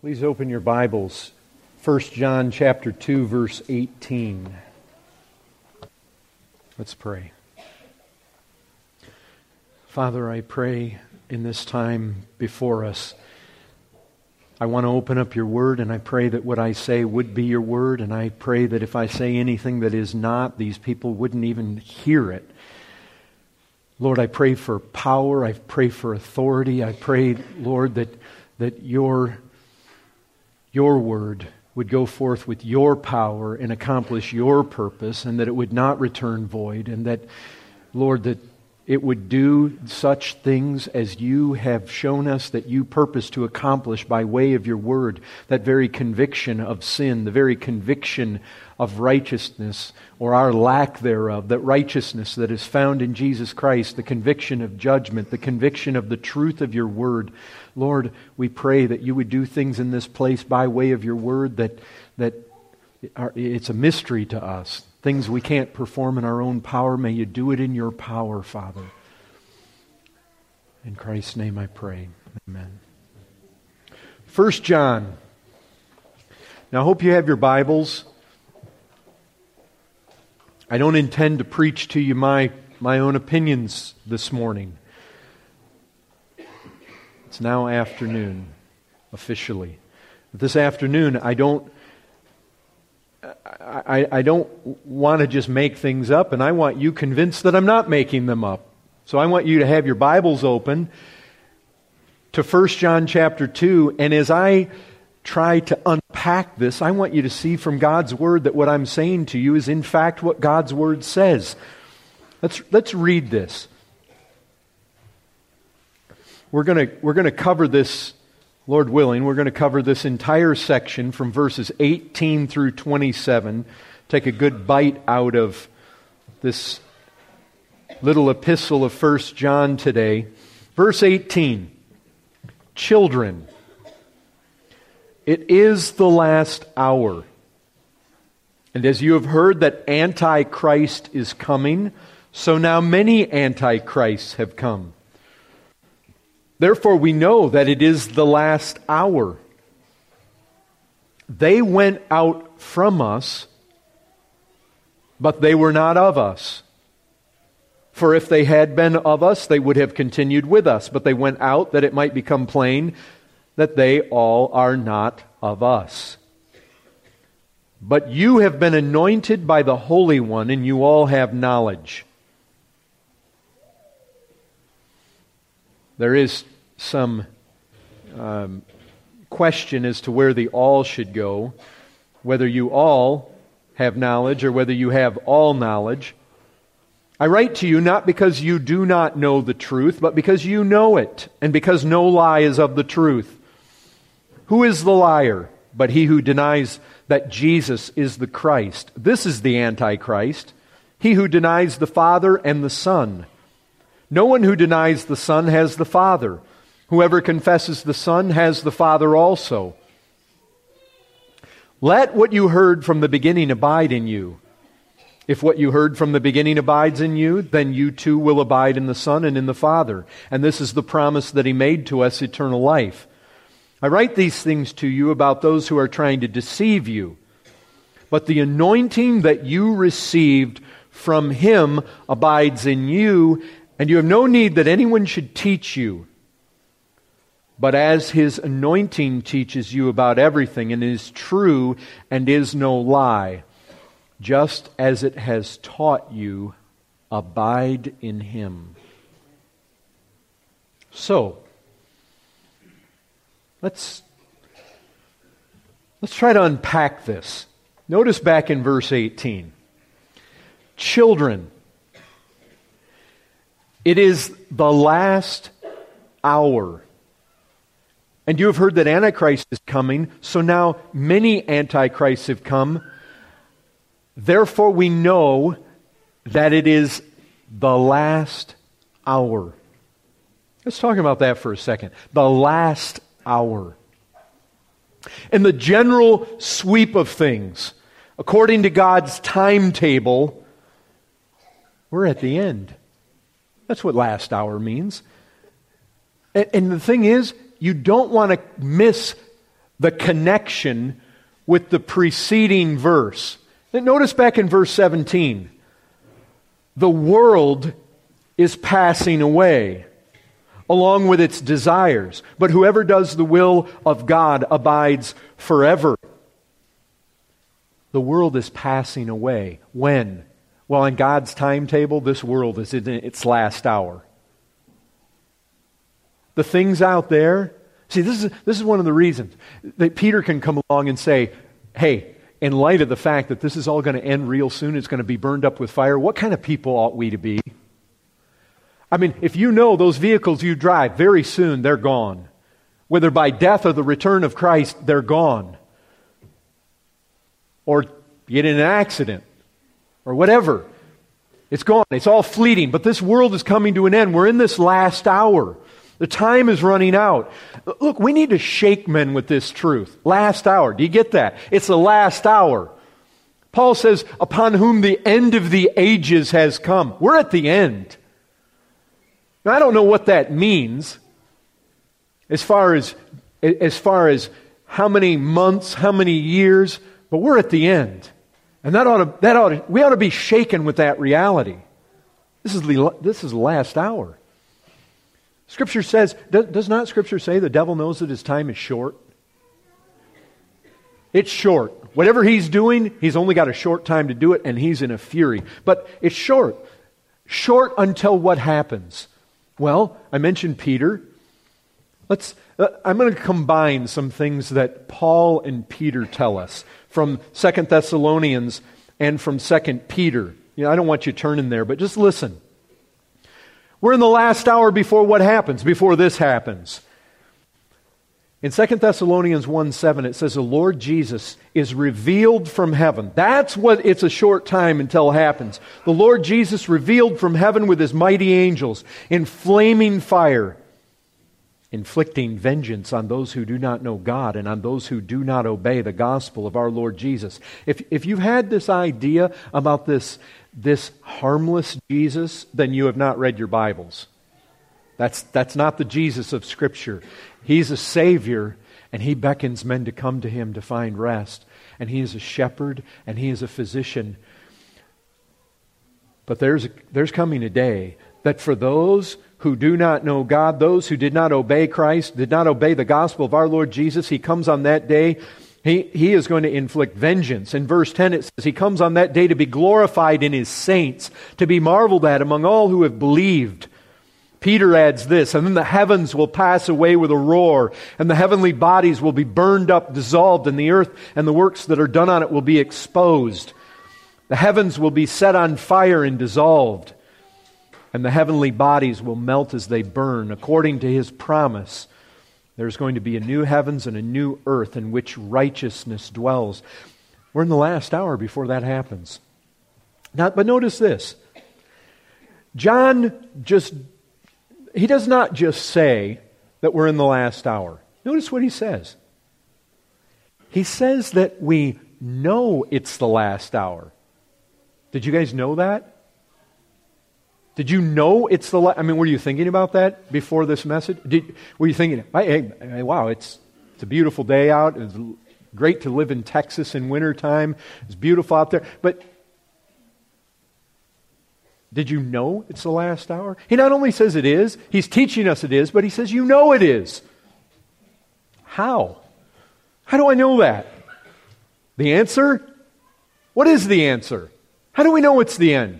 Please open your Bibles. 1 John chapter 2, verse 18. Let's pray. Father, I pray in this time before us, I want to open up your word, and I pray that what I say would be your word, and I pray that if I say anything that is not, these people wouldn't even hear it. Lord, I pray for power, I pray for authority, I pray, Lord, that your word would go forth with your power and accomplish your purpose, and that it would not return void, and that, Lord, that it would do such things as you have shown us that you purpose to accomplish by way of your word, that very conviction of sin, the very conviction of righteousness, or our lack thereof, that righteousness that is found in Jesus Christ, the conviction of judgment, the conviction of the truth of your word. Lord, we pray that you would do things in this place by way of your word that it's a mystery to us. Things we can't perform in our own power, may you do it in your power, Father. In Christ's name I pray. Amen. 1 John. Now I hope you have your Bibles. I don't intend to preach to you my own opinions this morning. It's now afternoon, officially. This afternoon, I don't want to just make things up, and I want you convinced that I'm not making them up. So I want you to have your Bibles open to 1 John chapter 2, and as I try to unpack this, I want you to see from God's Word that what I'm saying to you is in fact what God's Word says. Let's read this. We're going to cover this, Lord willing, we're going to cover this entire section from verses 18 through 27. Take a good bite out of this little epistle of 1 John today. Verse 18, children, it is the last hour. And as you have heard that Antichrist is coming, so now many Antichrists have come. Therefore we know that it is the last hour. They went out from us, but they were not of us. For if they had been of us, they would have continued with us. But they went out that it might become plain that they all are not of us. But you have been anointed by the Holy One, and you all have knowledge. There is some question as to where the all should go, whether you all have knowledge or whether you have all knowledge. I write to you not because you do not know the truth, but because you know it, and because no lie is of the truth. Who is the liar but he who denies that Jesus is the Christ? This is the Antichrist, he who denies the Father and the Son. No one who denies the Son has the Father. Whoever confesses the Son has the Father also. Let what you heard from the beginning abide in you. If what you heard from the beginning abides in you, then you too will abide in the Son and in the Father. And this is the promise that He made to us, eternal life. I write these things to you about those who are trying to deceive you. But the anointing that you received from Him abides in you, and you have no need that anyone should teach you. But as His anointing teaches you about everything, and is true and is no lie, just as it has taught you, abide in Him. So, let's try to unpack this. Notice back in verse 18. Children, it is the last hour. And you have heard that Antichrist is coming, so now many Antichrists have come. Therefore we know that it is the last hour. Let's talk about that for a second. The last hour. In the general sweep of things, according to God's timetable, we're at the end. That's what last hour means. And the thing is, you don't want to miss the connection with the preceding verse. Notice back in verse 17, the world is passing away along with its desires, but whoever does the will of God abides forever. The world is passing away. When? Well, in God's timetable, this world is in its last hour. The things out there, see, this is one of the reasons that Peter can come along and say, hey, in light of the fact that this is all going to end real soon, it's going to be burned up with fire, what kind of people ought we to be? I mean, if you know those vehicles you drive, very soon they're gone. Whether by death or the return of Christ, they're gone. Or you get in an accident, or whatever. It's gone. It's all fleeting. But this world is coming to an end. We're in this last hour. The time is running out. Look, we need to shake men with this truth. Last hour. Do you get that? It's the last hour. Paul says, upon whom the end of the ages has come. We're at the end. Now, I don't know what that means as far as how many months, how many years, but we're at the end. And we ought to be shaken with that reality. This is the last hour. Scripture says, does not Scripture say the devil knows that his time is short? It's short. Whatever he's doing, he's only got a short time to do it, and he's in a fury. But it's short. Short until what happens? Well, I mentioned Peter. I'm going to combine some things that Paul and Peter tell us from 2 Thessalonians and from 2 Peter. I don't want you turning there, but just listen. We're in the last hour before what happens, before this happens. In 2 Thessalonians 1:7, it says, the Lord Jesus is revealed from heaven. That's what it's a short time until it happens. The Lord Jesus revealed from heaven with His mighty angels in flaming fire, inflicting vengeance on those who do not know God and on those who do not obey the gospel of our Lord Jesus. If you've had this idea about this harmless Jesus, then you have not read your Bibles. That's not the Jesus of Scripture. He's a Savior, and He beckons men to come to Him to find rest. And He is a shepherd, and He is a physician. But there's coming a day that for those who do not know God, those who did not obey Christ, did not obey the gospel of our Lord Jesus, He comes on that day. He is going to inflict vengeance. In verse 10 it says, He comes on that day to be glorified in His saints, to be marveled at among all who have believed. Peter adds this, and then the heavens will pass away with a roar, and the heavenly bodies will be burned up, dissolved, and the earth and the works that are done on it will be exposed. The heavens will be set on fire and dissolved, and the heavenly bodies will melt as they burn. According to His promise, there's going to be a new heavens and a new earth in which righteousness dwells. We're in the last hour before that happens. Now, but notice this. John he does not just say that we're in the last hour. Notice what he says. He says that we know it's the last hour. Did you guys know that? Did you know it's the last? I mean, were you thinking about that before this message? Were you thinking, hey, wow, it's a beautiful day out. It's great to live in Texas in wintertime. It's beautiful out there. But did you know it's the last hour? He not only says it is, He's teaching us it is, but He says you know it is. How? How do I know that? The answer? What is the answer? How do we know it's the end?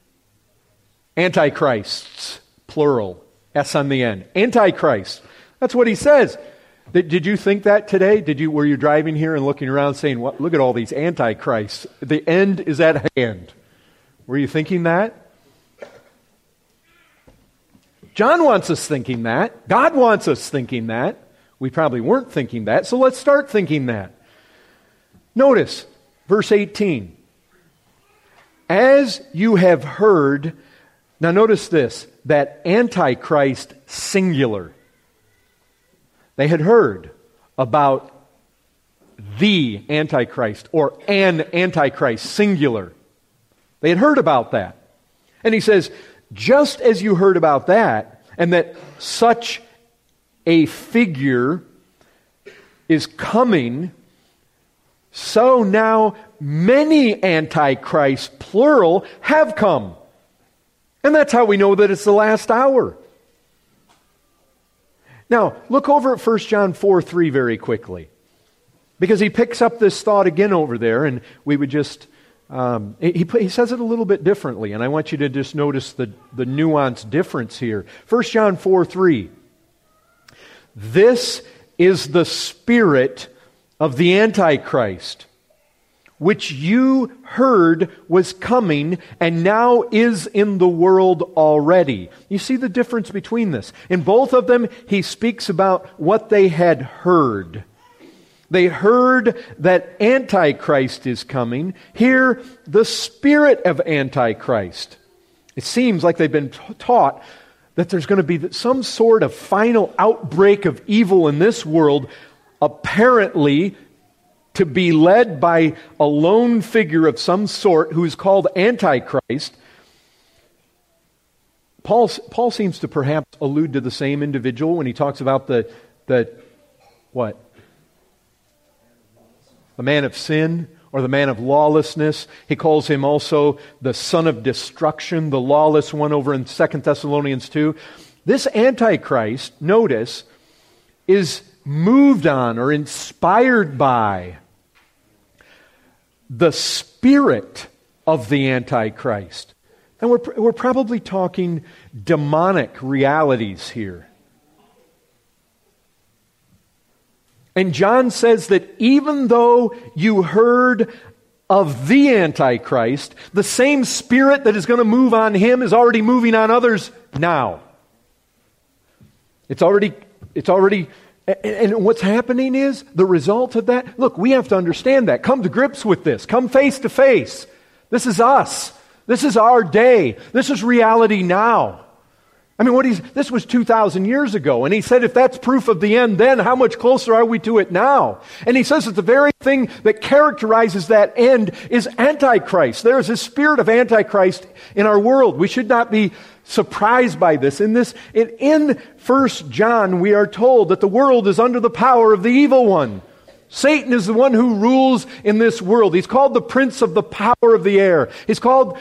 Antichrists, plural, S on the end. Antichrist. That's what He says. Did you think that today? Were you driving here and looking around saying, look at all these antichrists. The end is at hand. Were you thinking that? John wants us thinking that. God wants us thinking that. We probably weren't thinking that, so let's start thinking that. Notice, verse 18. As you have heard, now notice this, that Antichrist singular. They had heard about the Antichrist or an Antichrist singular. They had heard about that. And he says, just as you heard about that, and that such a figure is coming, so now many antichrists, plural, have come. And that's how we know that it's the last hour. Now, look over at 1 John 4:3 very quickly. Because he picks up this thought again over there, and we would just... he says it a little bit differently, and I want you to just notice the nuanced difference here. 1 John 4:3. This is the spirit of the Antichrist, which you heard was coming and now is in the world already. You see the difference between this. In both of them, he speaks about what they had heard. They heard that Antichrist is coming. Here, the spirit of Antichrist. It seems like they've been taught that there's going to be some sort of final outbreak of evil in this world, apparently to be led by a lone figure of some sort who is called Antichrist. Paul seems to perhaps allude to the same individual when he talks about the what? The man of sin or the man of lawlessness. He calls him also the son of destruction, the lawless one over in 2 Thessalonians 2. This Antichrist, notice, is moved on or inspired by the spirit of the Antichrist. And we're probably talking demonic realities here. And John says that even though you heard of the Antichrist, the same spirit that is going to move on him is already moving on others now. It's already, and what's happening is, the result of that, look, we have to understand that. Come to grips with this. Come face to face. This is us. This is our day. This is reality now. I mean, this was 2,000 years ago, and he said if that's proof of the end then, how much closer are we to it now? And he says that the very thing that characterizes that end is Antichrist. There is a spirit of Antichrist in our world. We should not be surprised by this. In 1 John, we are told that the world is under the power of the evil one. Satan is the one who rules in this world. He's called the prince of the power of the air. He's called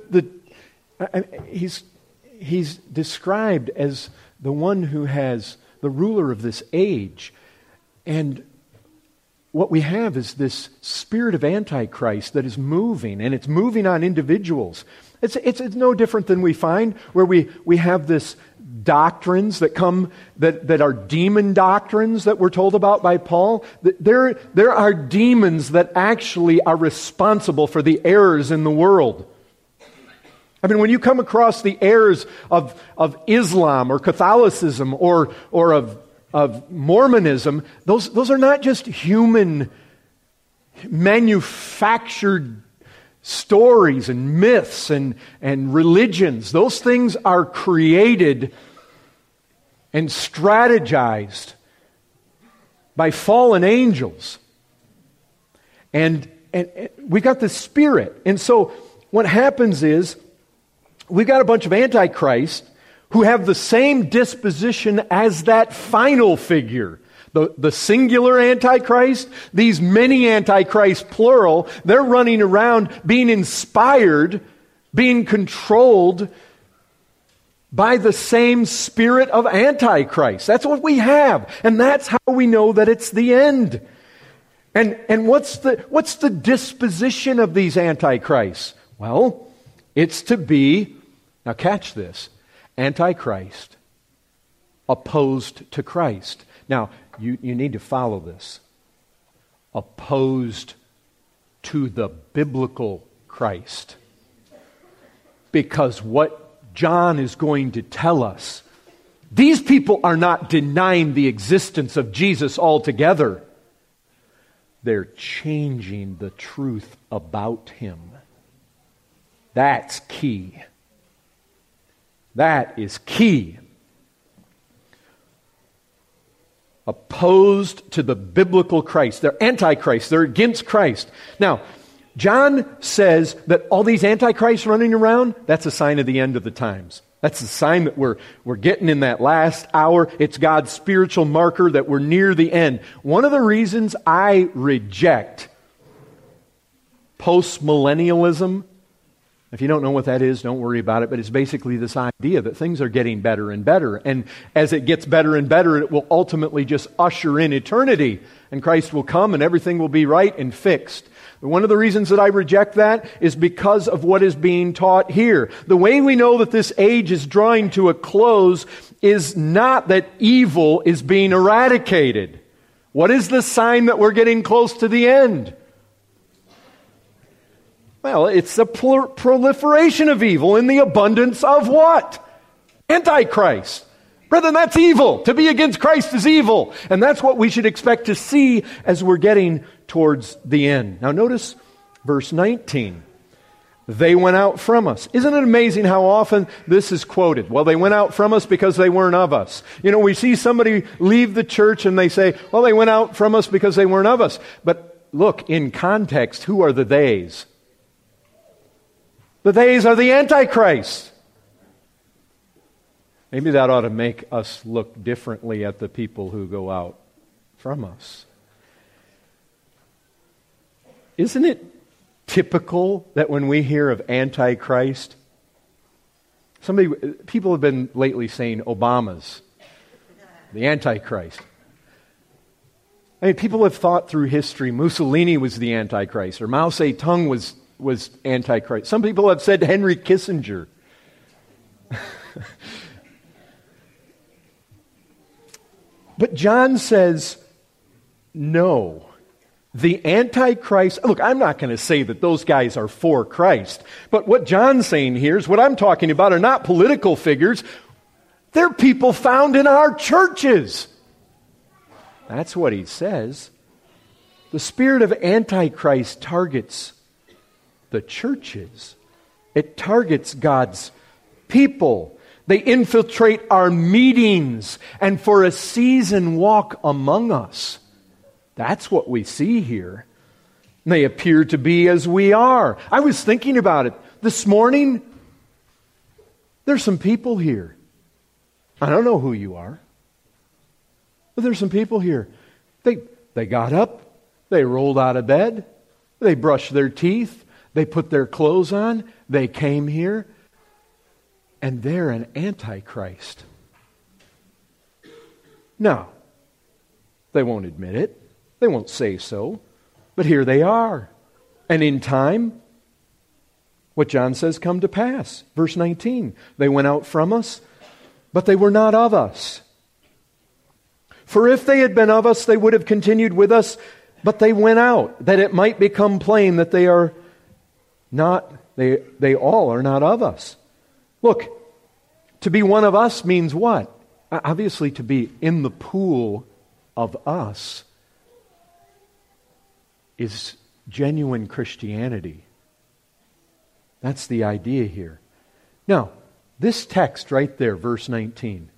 He's described as the one who has the ruler of this age. And what we have is this spirit of Antichrist that is moving, and it's moving on individuals. It's no different than we find where we have this doctrines that come that are demon doctrines that we're told about by Paul. There are demons that actually are responsible for the errors in the world. I mean, when you come across the errors of Islam or Catholicism or of Mormonism, those are not just human manufactured stories and myths and religions. Those things are created and strategized by fallen angels. And we got the spirit. And so what happens is, we've got a bunch of antichrists who have the same disposition as that final figure. The singular antichrist, these many antichrists, plural, they're running around being inspired, being controlled by the same spirit of antichrist. That's what we have. And that's how we know that it's the end. And what's the disposition of these antichrists? Well, it's to be, now catch this, Antichrist opposed to Christ. Now, you need to follow this. Opposed to the biblical Christ. Because what John is going to tell us, these people are not denying the existence of Jesus altogether. They're changing the truth about Him. That's key. That is key. Opposed to the biblical Christ. They're antichrist. They're against Christ. Now, John says that all these antichrists running around, that's a sign of the end of the times. That's the sign that we're getting in that last hour. It's God's spiritual marker that we're near the end. One of the reasons I reject postmillennialism, if you don't know what that is, don't worry about it, but it's basically this idea that things are getting better and better. And as it gets better and better, it will ultimately just usher in eternity. And Christ will come and everything will be right and fixed. One of the reasons that I reject that is because of what is being taught here. The way we know that this age is drawing to a close is not that evil is being eradicated. What is the sign that we're getting close to the end? Well, it's the proliferation of evil in the abundance of what? Antichrist. Brethren, that's evil. To be against Christ is evil. And that's what we should expect to see as we're getting towards the end. Now notice verse 19. They went out from us. Isn't it amazing how often this is quoted? Well, they went out from us because they weren't of us. You know, we see somebody leave the church and they say, well, they went out from us because they weren't of us. But look, in context, who are the theys? The theys are the Antichrist. Maybe that ought to make us look differently at the people who go out from us. Isn't it typical that when we hear of Antichrist, people have been lately saying Obama's the Antichrist. I mean, people have thought through history Mussolini was the Antichrist, or Mao Zedong was Antichrist. Some people have said Henry Kissinger. But John says, no. The Antichrist, look, I'm not going to say that those guys are for Christ, but what John's saying here is what I'm talking about are not political figures. They're people found in our churches. That's what he says. The spirit of Antichrist targets the churches. It targets God's people. They infiltrate our meetings and for a season walk among us. That's what we see here. They appear to be as we are. I was thinking about it. This morning, there's some people here. I don't know who you are. But there's some people here. They got up. They rolled out of bed. They brushed their teeth. They put their clothes on. They came here. And they're an Antichrist. No, they won't admit it. They won't say so. But here they are. And in time, what John says come to pass. Verse 19, they went out from us, but they were not of us. For if they had been of us, they would have continued with us, but they went out, that it might become plain that they are not, they all are not of us. Look, to be one of us means what? Obviously to be in the pool of us is genuine Christianity. That's the idea here. Now, this text right there, verse 19.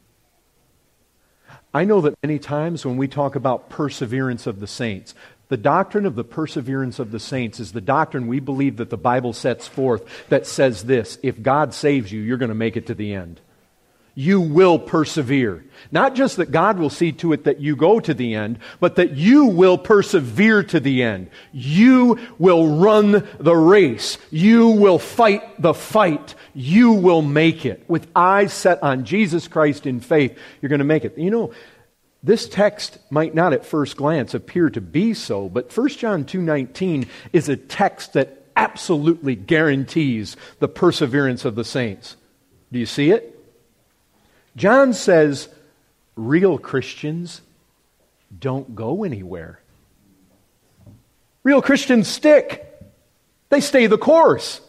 I know that many times when we talk about perseverance of the saints, the doctrine of the perseverance of the saints is the doctrine we believe that the Bible sets forth that says this: if God saves you, you're going to make it to the end. You will persevere. Not just that God will see to it that you go to the end, but that you will persevere to the end. You will run the race. You will fight the fight. You will make it. With eyes set on Jesus Christ in faith, you're going to make it. You know, this text might not at first glance appear to be so, but 1 John 2:19 is a text that absolutely guarantees the perseverance of the saints. Do you see it? John says real Christians don't go anywhere. Real Christians stick. They stay the course.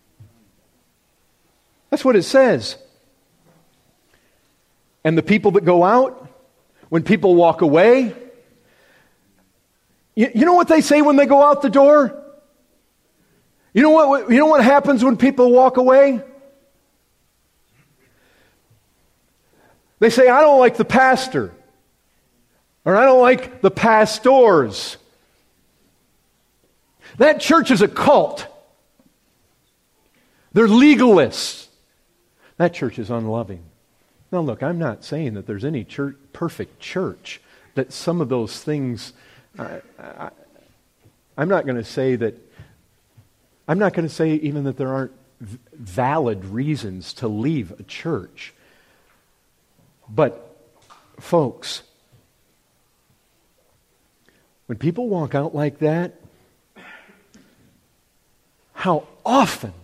That's what it says. And the people that go out, when people walk away, you know what they say when they go out the door? You know what happens when people walk away? They say, I don't like the pastor. Or I don't like the pastors. That church is a cult. They're legalists. That church is unloving. Now look, I'm not saying that there's any perfect church, that some of those things, I'm not going to say even that there aren't valid reasons to leave a church. But folks, when people walk out like that, how often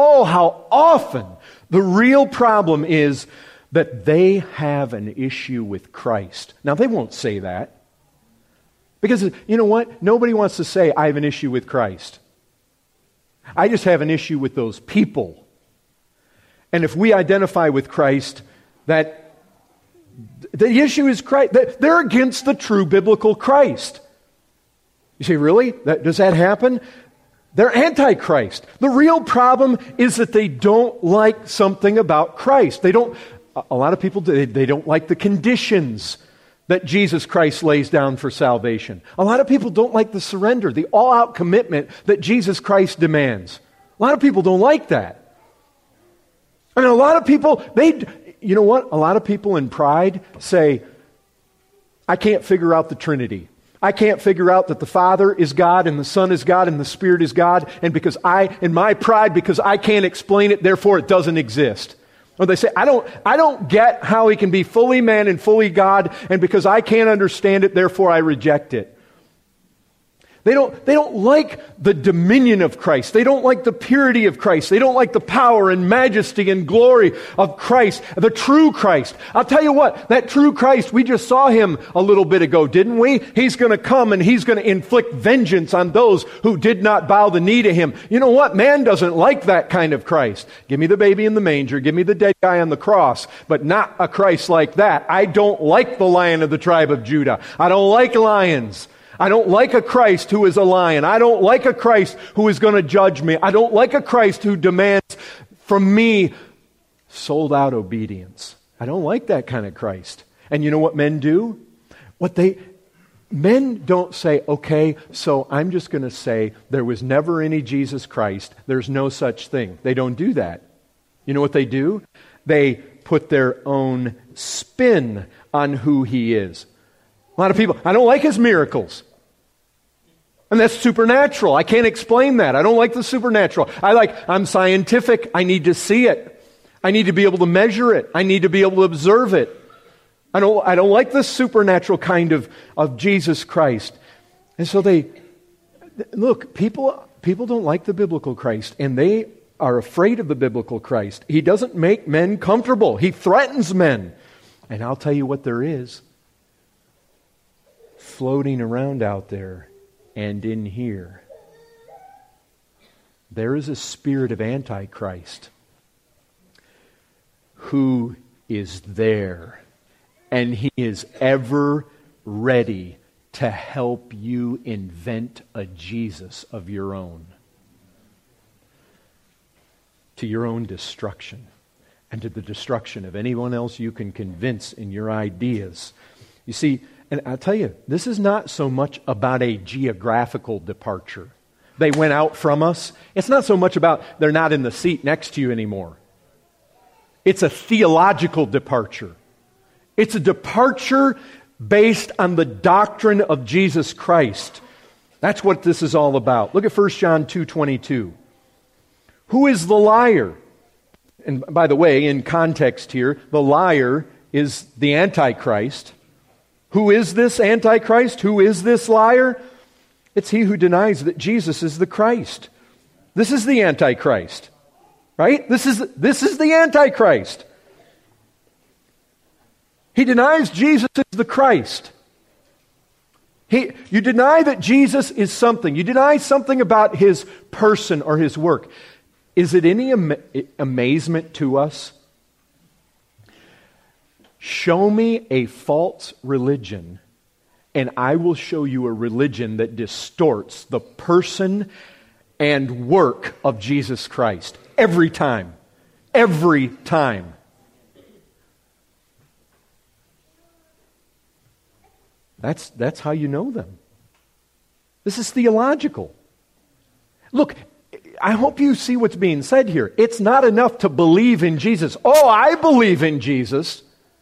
the real problem is that they have an issue with Christ. Now, they won't say that. Because, you know what? Nobody wants to say, I have an issue with Christ. I just have an issue with those people. And if we identify with Christ, that the issue is Christ. They're against the true biblical Christ. You say, really? Does that happen? They're anti-Christ. The real problem is that they don't like something about Christ. A lot of people, they don't like the conditions that Jesus Christ lays down for salvation. A lot of people don't like the surrender, the all-out commitment that Jesus Christ demands. A lot of people don't like that. And a lot of people, you know what? A lot of people in pride say, I can't figure out the Trinity. I can't figure out that the Father is God and the Son is God and the Spirit is God, and in my pride, because I can't explain it, therefore it doesn't exist. Or they say, I don't get how He can be fully man and fully God, and because I can't understand it, therefore I reject it. They don't like the dominion of Christ. They don't like the purity of Christ. They don't like the power and majesty and glory of Christ, the true Christ. I'll tell you what, that true Christ, we just saw Him a little bit ago, didn't we? He's going to come and He's going to inflict vengeance on those who did not bow the knee to Him. You know what? Man doesn't like that kind of Christ. Give me the baby in the manger. Give me the dead guy on the cross, but not a Christ like that. I don't like the Lion of the tribe of Judah. I don't like lions. I don't like a Christ who is a lion. I don't like a Christ who is going to judge me. I don't like a Christ who demands from me sold out obedience. I don't like that kind of Christ. And you know what men do? Men don't say, okay, so I'm just going to say there was never any Jesus Christ. There's no such thing. They don't do that. You know what they do? They put their own spin on who He is. A lot of people, I don't like His miracles. And that's supernatural. I can't explain that. I don't like the supernatural. I'm scientific. I need to see it. I need to be able to measure it. I need to be able to observe it. I don't like the supernatural kind of Jesus Christ. And so people don't like the biblical Christ, and they are afraid of the biblical Christ. He doesn't make men comfortable. He threatens men. And I'll tell you what there is. Floating around out there and in here, there is a spirit of Antichrist who is there, and he is ever ready to help you invent a Jesus of your own, to your own destruction and to the destruction of anyone else you can convince in your ideas. You see, and I'll tell you, this is not so much about a geographical departure. They went out from us. It's not so much about they're not in the seat next to you anymore. It's a theological departure. It's a departure based on the doctrine of Jesus Christ. That's what this is all about. Look at 1 John 2:22. Who is the liar? And by the way, in context here, the liar is the Antichrist. Who is this Antichrist? Who is this liar? It's he who denies that Jesus is the Christ. This is the Antichrist, right? This is the Antichrist. He denies Jesus is the Christ. You deny that Jesus is something. You deny something about His person or His work. Is it any amazement to us? Show me a false religion, and I will show you a religion that distorts the person and work of Jesus Christ. Every time. Every time. That's how you know them. This is theological. Look, I hope you see what's being said here. It's not enough to believe in Jesus. Oh, I believe in Jesus.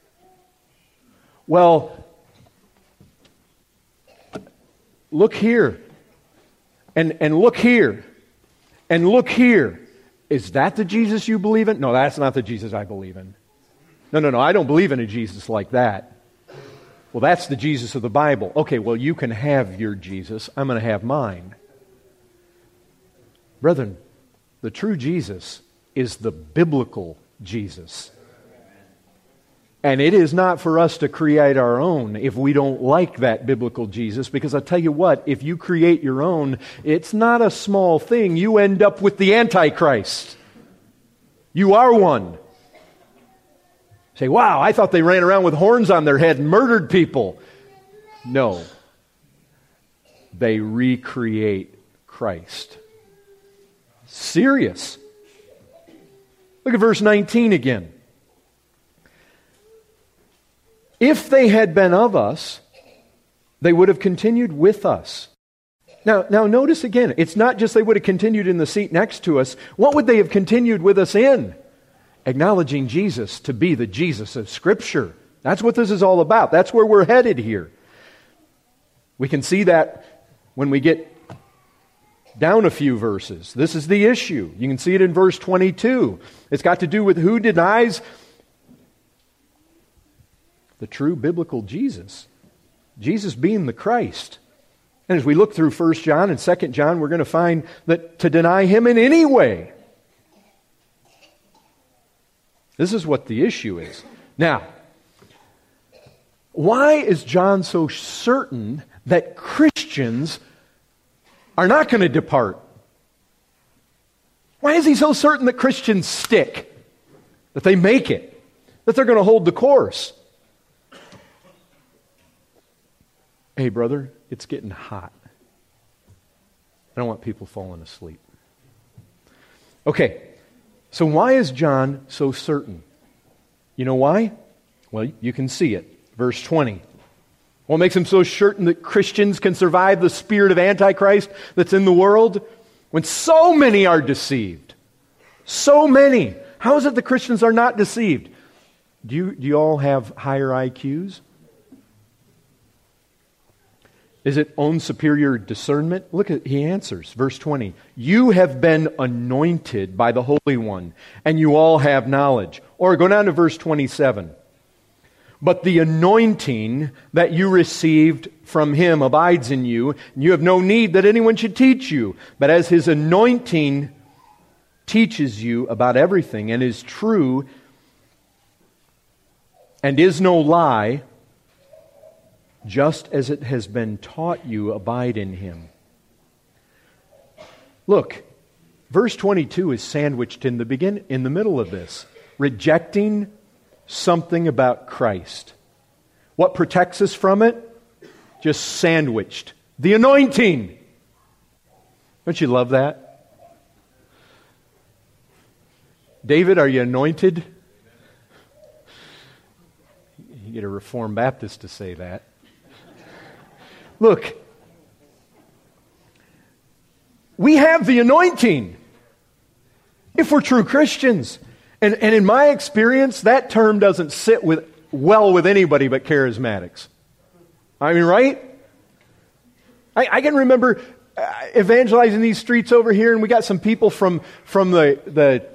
Well, look here. And look here. And look here. Is that the Jesus you believe in? No, that's not the Jesus I believe in. No, I don't believe in a Jesus like that. Well, that's the Jesus of the Bible. Okay, well, you can have your Jesus. I'm going to have mine. Brethren, the true Jesus is the biblical Jesus. And it is not for us to create our own if we don't like that biblical Jesus, because I'll tell you what, if you create your own, it's not a small thing. You end up with the Antichrist. You are one. Say, wow, I thought they ran around with horns on their head and murdered people. No. They recreate Christ. Serious. Look at verse 19 again. If they had been of us, they would have continued with us. Now notice again, it's not just they would have continued in the seat next to us. What would they have continued with us in? Acknowledging Jesus to be the Jesus of Scripture. That's what this is all about. That's where we're headed here. We can see that when we get down a few verses. This is the issue. You can see it in verse 22. It's got to do with who denies the true biblical Jesus. Jesus being the Christ. And as we look through 1 John and 2 John, we're going to find that to deny Him in any way. This is what the issue is. Now, why is John so certain that Christians are not going to depart? Why is he so certain that Christians stick? That they make it? That they're going to hold the course? Hey, brother, it's getting hot. I don't want people falling asleep. Okay, so why is John so certain? You know why? Well, you can see it. Verse 20. What makes him so certain that Christians can survive the spirit of Antichrist that's in the world? When so many are deceived. So many. How is it the Christians are not deceived? Do you all have higher IQs? Is it own superior discernment? Look at, he answers, verse 20. You have been anointed by the Holy One, and you all have knowledge. Or go down to verse 27. But the anointing that you received from Him abides in you, and you have no need that anyone should teach you. But as His anointing teaches you about everything, and is true, and is no lie, just as it has been taught you, abide in Him. Look, verse 22 is sandwiched in the middle of this. Rejecting something about Christ. What protects us from it? Just sandwiched. The anointing. Don't you love that? David, are you anointed? You get a Reformed Baptist to say that. Look, we have the anointing if we're true Christians. And in my experience, that term doesn't sit well with anybody but charismatics. I mean, right? I can remember evangelizing these streets over here, and we got some people from the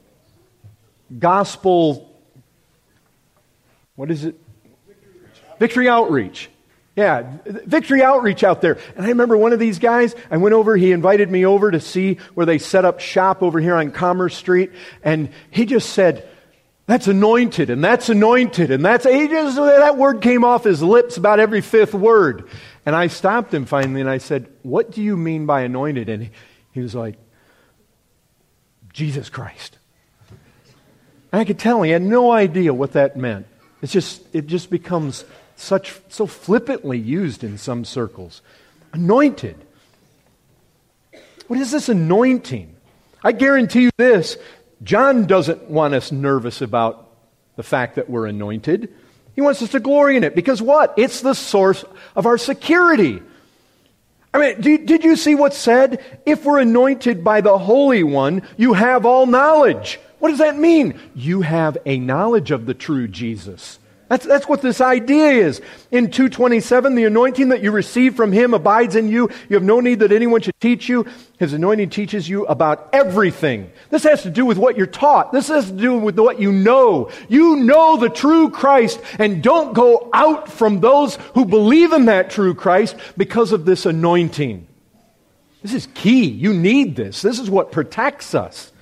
gospel, what is it? Victory Outreach. Yeah, Victory Outreach out there. And I remember one of these guys, I went over, he invited me over to see where they set up shop over here on Commerce Street. And he just said, that's anointed, and that's anointed, and that's... that word came off his lips about every fifth word. And I stopped him finally and I said, what do you mean by anointed? And he was like, Jesus Christ. And I could tell he had no idea what that meant. It just becomes so flippantly used in some circles. Anointed. What is this anointing? I guarantee you this, John doesn't want us nervous about the fact that we're anointed. He wants us to glory in it. Because what? It's the source of our security. I mean, did you see what's said? If we're anointed by the Holy One, you have all knowledge. What does that mean? You have a knowledge of the true Jesus. That's what this idea is. In 2:27, the anointing that you receive from Him abides in you. You have no need that anyone should teach you. His anointing teaches you about everything. This has to do with what you're taught. This has to do with what you know. You know the true Christ, and don't go out from those who believe in that true Christ because of this anointing. This is key. You need this. This is what protects us.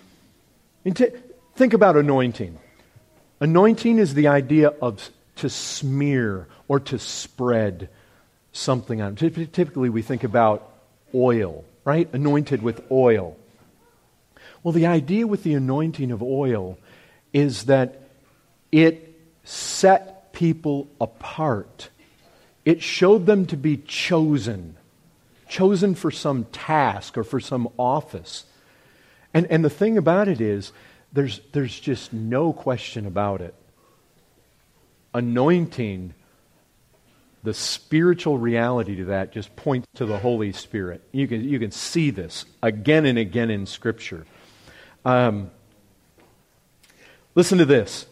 Think about anointing. Anointing is the idea of to smear or to spread something on. Typically we think about oil, right? Anointed with oil. Well, the idea with the anointing of oil is that it set people apart. It showed them to be chosen for some task or for some office. And the thing about it is, there's just no question about it. Anointing, the spiritual reality to that just points to the Holy Spirit. You can see this again and again in Scripture. Listen to this.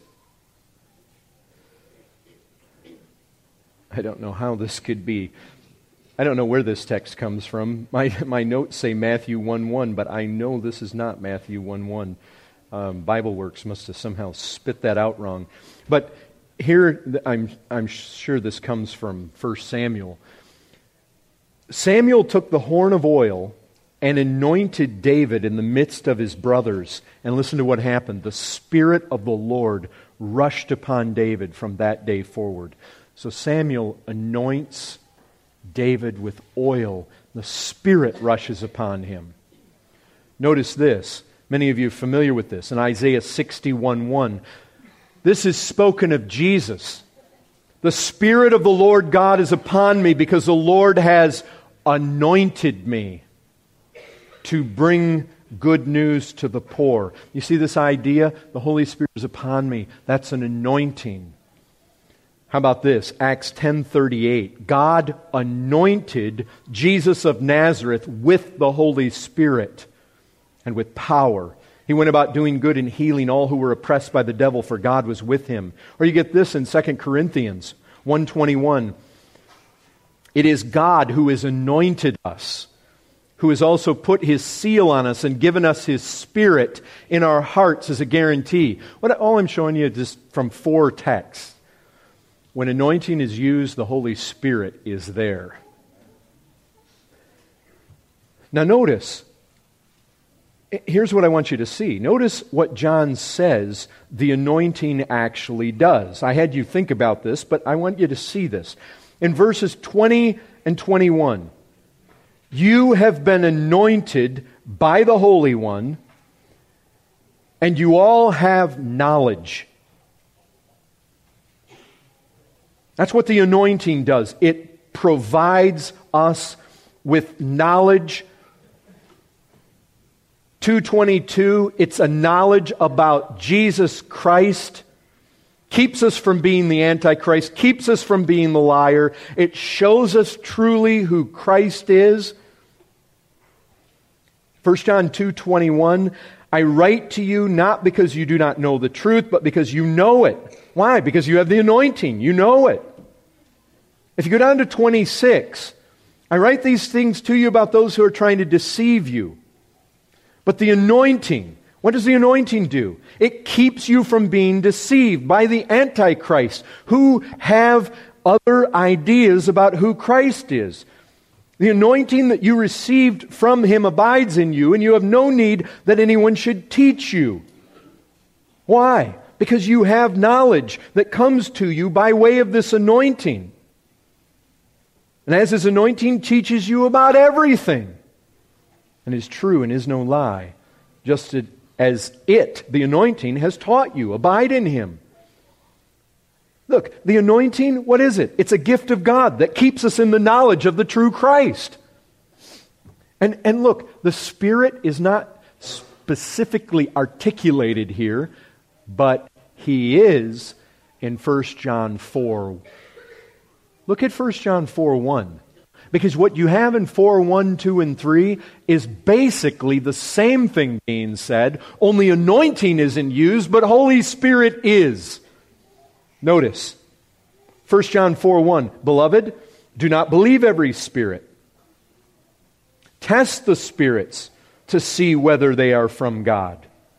I don't know how this could be. I don't know where this text comes from. My notes say Matthew 1:1, but I know this is not Matthew 1:1. BibleWorks must have somehow spit that out wrong. But here, I'm sure this comes from 1 Samuel. Samuel took the horn of oil and anointed David in the midst of his brothers. And listen to what happened. The Spirit of the Lord rushed upon David from that day forward. So Samuel anoints David with oil. The Spirit rushes upon him. Notice this. Many of you are familiar with this. In Isaiah 61:1, this is spoken of Jesus. The Spirit of the Lord God is upon me because the Lord has anointed me to bring good news to the poor. You see this idea? The Holy Spirit is upon me. That's an anointing. How about this? Acts 10:38. God anointed Jesus of Nazareth with the Holy Spirit and with power. He went about doing good and healing all who were oppressed by the devil, for God was with him. Or you get this in 2 Corinthians 1:21. It is God who has anointed us, who has also put His seal on us and given us His Spirit in our hearts as a guarantee. All I'm showing you is just from 4 texts. When anointing is used, the Holy Spirit is there. Now notice, here's what I want you to see. Notice what John says the anointing actually does. I had you think about this, but I want you to see this. In verses 20 and 21, you have been anointed by the Holy One, and you all have knowledge. That's what the anointing does. It provides us with knowledge. 2:22, it's a knowledge about Jesus Christ. Keeps us from being the Antichrist, keeps us from being the liar. It shows us truly who Christ is. 1 John 2:21, I write to you not because you do not know the truth, but because you know it. Why? Because you have the anointing. You know it. If you go down to 26, I write these things to you about those who are trying to deceive you. But the anointing, what does the anointing do? It keeps you from being deceived by the Antichrist, who have other ideas about who Christ is. The anointing that you received from Him abides in you, and you have no need that anyone should teach you. Why? Because you have knowledge that comes to you by way of this anointing. And as His anointing teaches you about everything, and is true and is no lie, just as the anointing, has taught you. Abide in Him. Look, the anointing, what is it? It's a gift of God that keeps us in the knowledge of the true Christ. And look, the Spirit is not specifically articulated here, but He is in 1 John 4. Look at 1 John 4:1. Because what you have in 4:1, 2, and 3 is basically the same thing being said, only anointing isn't used, but Holy Spirit is. Notice, 1 John 4:1, Beloved, do not believe every spirit. Test the spirits to see whether they are from God.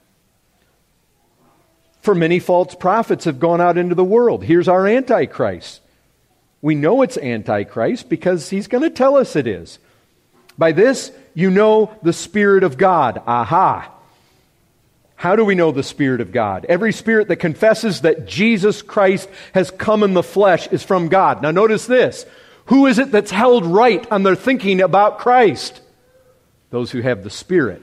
For many false prophets have gone out into the world. Here's our Antichrist. We know it's Antichrist because he's going to tell us it is. By this, you know the Spirit of God. Aha! How do we know the Spirit of God? Every spirit that confesses that Jesus Christ has come in the flesh is from God. Now notice this. Who is it that's held right on their thinking about Christ? Those who have the Spirit.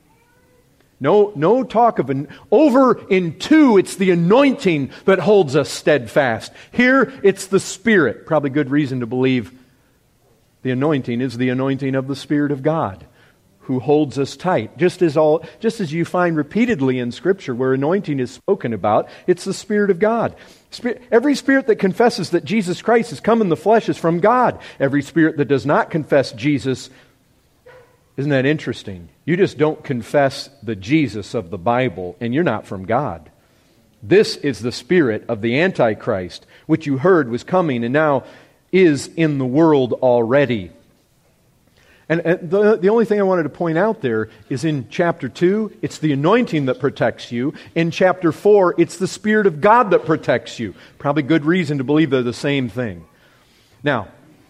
No talk of over in 2, it's the anointing that holds us steadfast. Here, it's the Spirit. Probably good reason to believe the anointing is the anointing of the Spirit of God, who holds us tight. Just as you find repeatedly in Scripture where anointing is spoken about, it's the Spirit of God. Every spirit that confesses that Jesus Christ has come in the flesh is from God. Every spirit that does not confess Jesus, isn't that interesting? You just don't confess the Jesus of the Bible, and you're not from God. This is the spirit of the Antichrist, which you heard was coming and now is in the world already. And the only thing I wanted to point out there is in chapter 2, it's the anointing that protects you. In chapter 4, it's the Spirit of God that protects you. Probably good reason to believe they're the same thing. Now,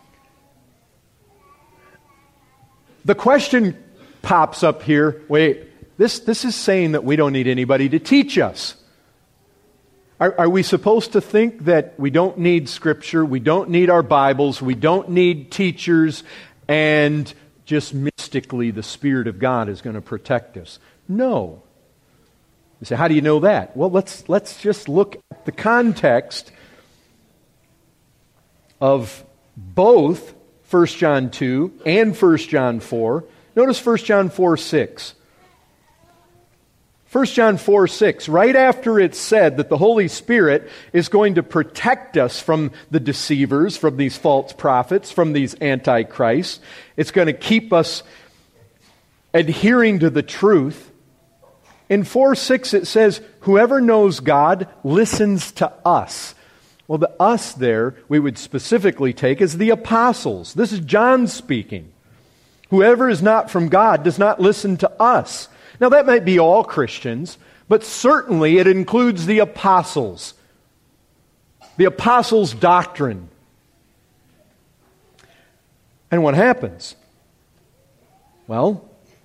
the question pops up here, wait, this is saying that we don't need anybody to teach us. Are we supposed to think that we don't need Scripture, we don't need our Bibles, we don't need teachers, and just mystically the Spirit of God is going to protect us? No. You say, how do you know that? Well, let's just look at the context of both 1 John 2 and 1 John 4. Notice 1 John 4:6. 1 John 4:6, right after it's said that the Holy Spirit is going to protect us from the deceivers, from these false prophets, from these antichrists. It's going to keep us adhering to the truth. In 4:6 it says, whoever knows God listens to us. Well, the us there we would specifically take as the apostles. This is John speaking. Whoever is not from God does not listen to us. Now that might be all Christians, but certainly it includes the apostles. The apostles' doctrine. And what happens? Well,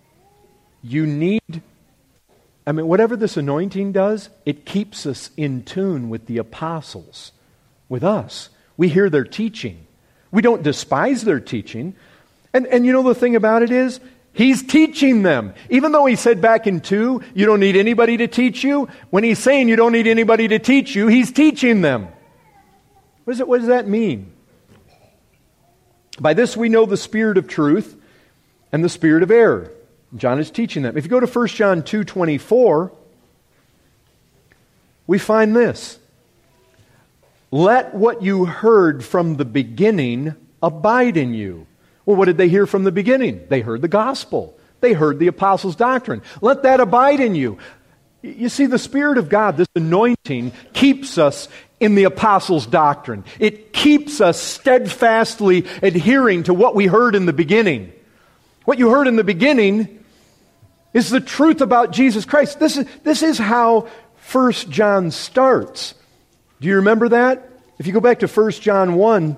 whatever this anointing does, it keeps us in tune with the apostles, with us. We hear their teaching. We don't despise their teaching. And you know the thing about it is, he's teaching them. Even though he said back in 2, you don't need anybody to teach you, when he's saying you don't need anybody to teach you, he's teaching them. What does that mean? By this we know the spirit of truth and the spirit of error. John is teaching them. If you go to 1 John 2:24, we find this. Let what you heard from the beginning abide in you. Well, what did they hear from the beginning? They heard the gospel. They heard the apostles' doctrine. Let that abide in you. You see, the Spirit of God, this anointing, keeps us in the apostles' doctrine. It keeps us steadfastly adhering to what we heard in the beginning. What you heard in the beginning is the truth about Jesus Christ. This is how 1 John starts. Do you remember that? If you go back to 1 John 1,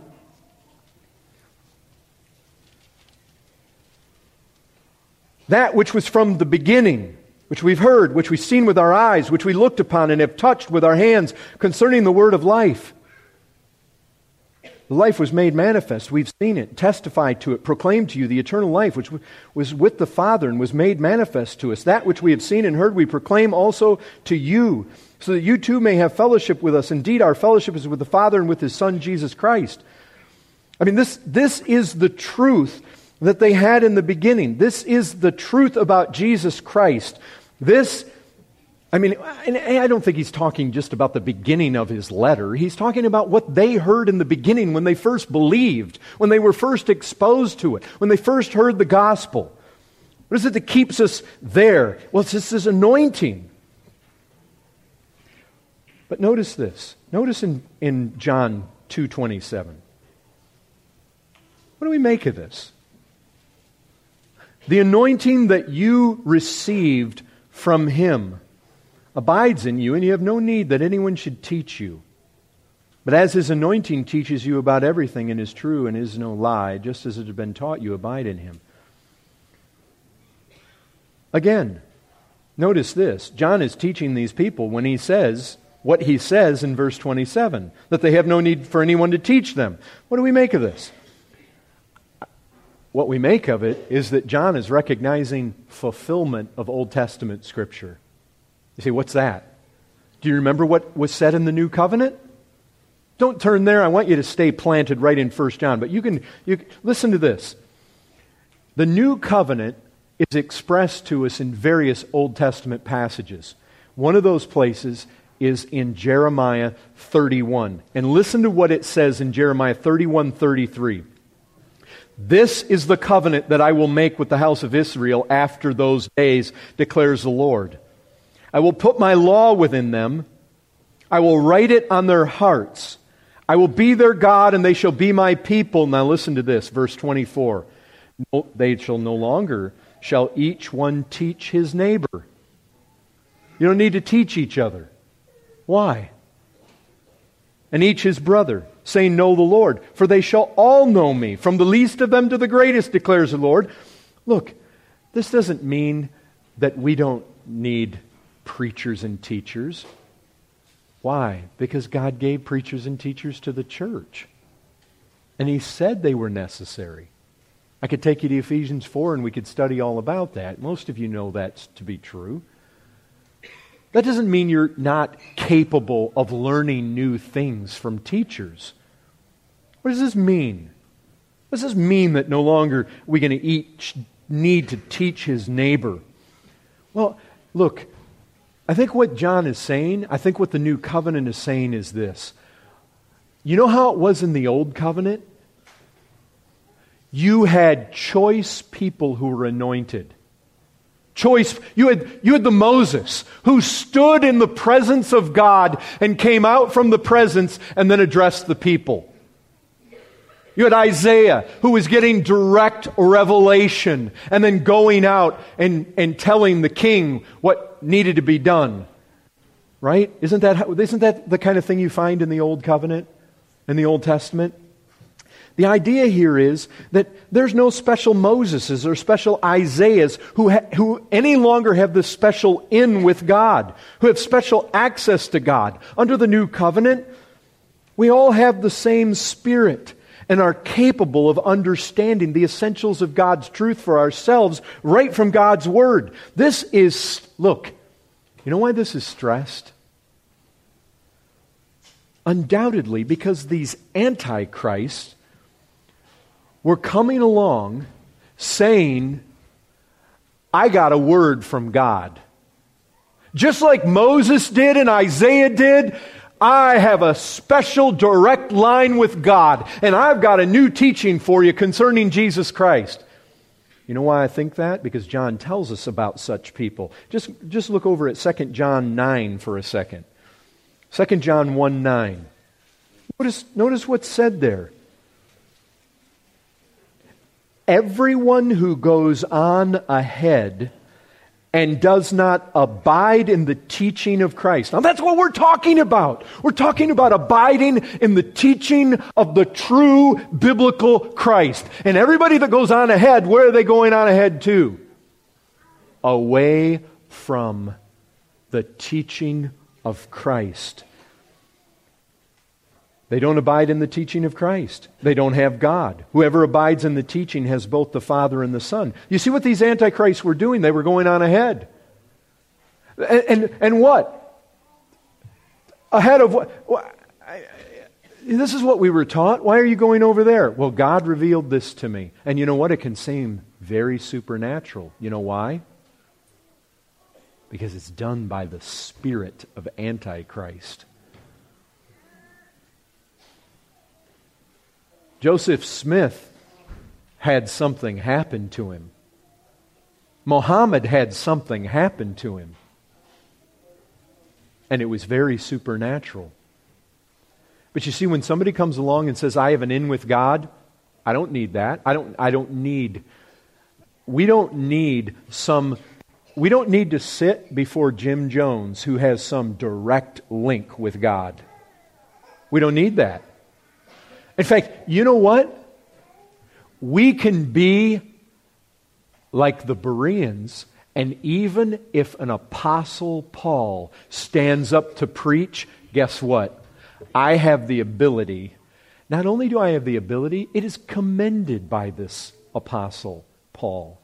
that which was from the beginning, which we've heard, which we've seen with our eyes, which we looked upon and have touched with our hands concerning the word of life. The life was made manifest. We've seen it, testified to it, proclaimed to you the eternal life, which was with the Father and was made manifest to us. That which we have seen and heard we proclaim also to you, so that you too may have fellowship with us. Indeed, our fellowship is with the Father and with His Son, Jesus Christ. I mean, this is the truth that they had in the beginning. This is the truth about Jesus Christ. This I mean, and I don't think he's talking just about the beginning of his letter. He's talking about what they heard in the beginning when they first believed, when they were first exposed to it, when they first heard the gospel. What is it that keeps us there? Well, it's just this anointing. But notice this. Notice in John 2:27. What do we make of this? The anointing that you received from Him abides in you, and you have no need that anyone should teach you. But as His anointing teaches you about everything and is true and is no lie, just as it has been taught you, abide in Him. Again, notice this. John is teaching these people when he says what he says in verse 27, that they have no need for anyone to teach them. What do we make of this? What we make of it is that John is recognizing fulfillment of Old Testament Scripture. You say, what's that? Do you remember what was said in the New Covenant? Don't turn there. I want you to stay planted right in 1 John. But you can listen to this. The New Covenant is expressed to us in various Old Testament passages. One of those places is in Jeremiah 31. And listen to what it says in Jeremiah 31:33. This is the covenant that I will make with the house of Israel after those days, declares the Lord. I will put my law within them. I will write it on their hearts. I will be their God, and they shall be my people. Now listen to this, verse 24. They shall each one teach his neighbor. You don't need to teach each other. Why? And each his brother, saying, know the Lord, for they shall all know me, from the least of them to the greatest, declares the Lord. Look, this doesn't mean that we don't need preachers and teachers. Why? Because God gave preachers and teachers to the church. And He said they were necessary. I could take you to Ephesians 4 and we could study all about that. Most of you know that to be true. That doesn't mean you're not capable of learning new things from teachers. What does this mean? What does this mean that no longer are we going to each need to teach his neighbor? Well, look, I think what John is saying, I think what the New Covenant is saying is this. You know how it was in the Old Covenant? You had choice people who were anointed. Choice. You had the Moses who stood in the presence of God and came out from the presence and then addressed the people. You had Isaiah who was getting direct revelation and then going out and telling the king what needed to be done. Right? Isn't that the kind of thing you find in the Old Covenant, in the Old Testament? The idea here is that there's no special Moseses or special Isaiahs who any longer have this special in with God, who have special access to God. Under the New Covenant, we all have the same Spirit and are capable of understanding the essentials of God's truth for ourselves right from God's Word. This is, look, you know why this is stressed? Undoubtedly because these antichrists were coming along saying, I got a word from God. Just like Moses did and Isaiah did, I have a special direct line with God, and I've got a new teaching for you concerning Jesus Christ. You know why I think that? Because John tells us about such people. Just look over at 2 John 9 for a second. 2 John 1:9. Notice what's said there. Everyone who goes on ahead and does not abide in the teaching of Christ. Now that's what we're talking about. We're talking about abiding in the teaching of the true biblical Christ. And everybody that goes on ahead, where are they going on ahead to? Away from the teaching of Christ. They don't abide in the teaching of Christ. They don't have God. Whoever abides in the teaching has both the Father and the Son. You see what these antichrists were doing? They were going on ahead. And what? Ahead of what? This is what we were taught. Why are you going over there? Well, God revealed this to me. And you know what? It can seem very supernatural. You know why? because it's done by the spirit of Antichrist. Joseph Smith had something happen to him. Muhammad had something happen to him. And it was very supernatural. But you see, when somebody comes along and says, I have an in with God, I don't need that. We don't need to sit before Jim Jones who has some direct link with God. We don't need that. In fact, you know what? We can be like the Bereans, and even if an apostle Paul stands up to preach, guess what? I have the ability. Not only do I have the ability, it is commended by this apostle Paul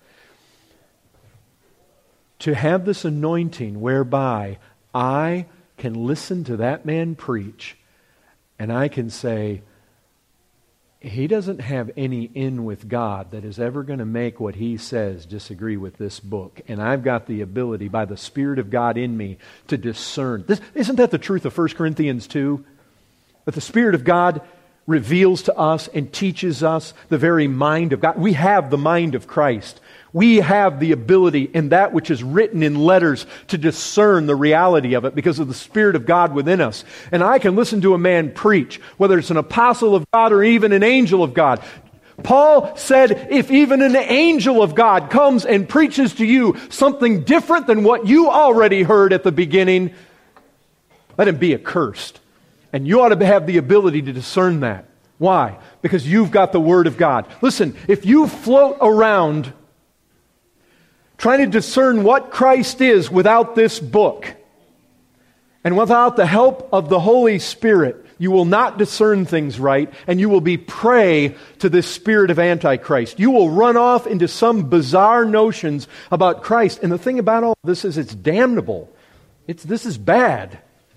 to have this anointing whereby I can listen to that man preach and I can say, he doesn't have any in with God that is ever going to make what he says disagree with this book. And I've got the ability by the Spirit of God in me to discern. Isn't that the truth of 1 Corinthians 2? That the Spirit of God reveals to us and teaches us the very mind of God. We have the mind of Christ. We have the ability in that which is written in letters to discern the reality of it because of the Spirit of God within us. And I can listen to a man preach, whether it's an apostle of God or even an angel of God. Paul said, if even an angel of God comes and preaches to you something different than what you already heard at the beginning, let him be accursed. And you ought to have the ability to discern that. Why? Because you've got the Word of God. Listen, if you float around trying to discern what Christ is without this book, and without the help of the Holy Spirit, you will not discern things right, and you will be prey to this spirit of Antichrist. You will run off into some bizarre notions about Christ. And the thing about all this is it's damnable. This is bad.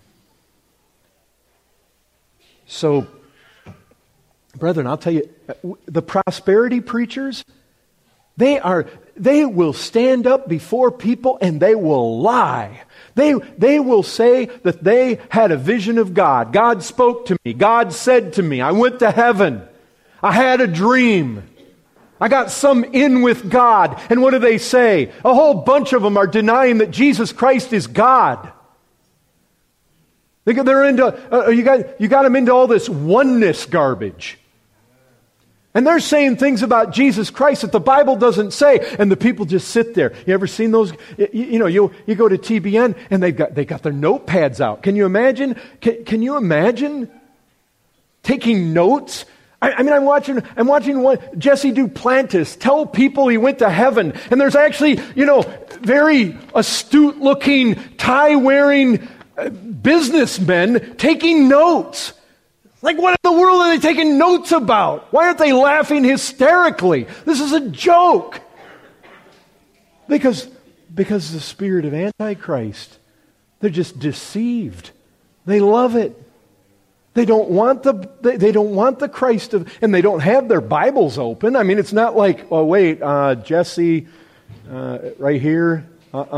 So, brethren, I'll tell you, the prosperity preachers, they will stand up before people and they will lie. They will say that they had a vision of God. God spoke to me. God said to me, I went to heaven. I had a dream. I got some in with God. And what do they say? A whole bunch of them are denying that Jesus Christ is God. They're into, you got them into all this oneness garbage. And they're saying things about Jesus Christ that the Bible doesn't say, and the people just sit there. You ever seen those? You go to TBN and they got their notepads out. Can you imagine? Can you imagine taking notes? I'm watching one Jesse Duplantis tell people he went to heaven, and there's actually very astute-looking tie-wearing businessmen taking notes. Like, what in the world are they taking notes about? Why aren't they laughing hysterically? This is a joke. Because the spirit of Antichrist, they're just deceived. They love it. They don't want the Christ of, and they don't have their Bibles open. I mean, it's not like, oh wait, Jesse, right here,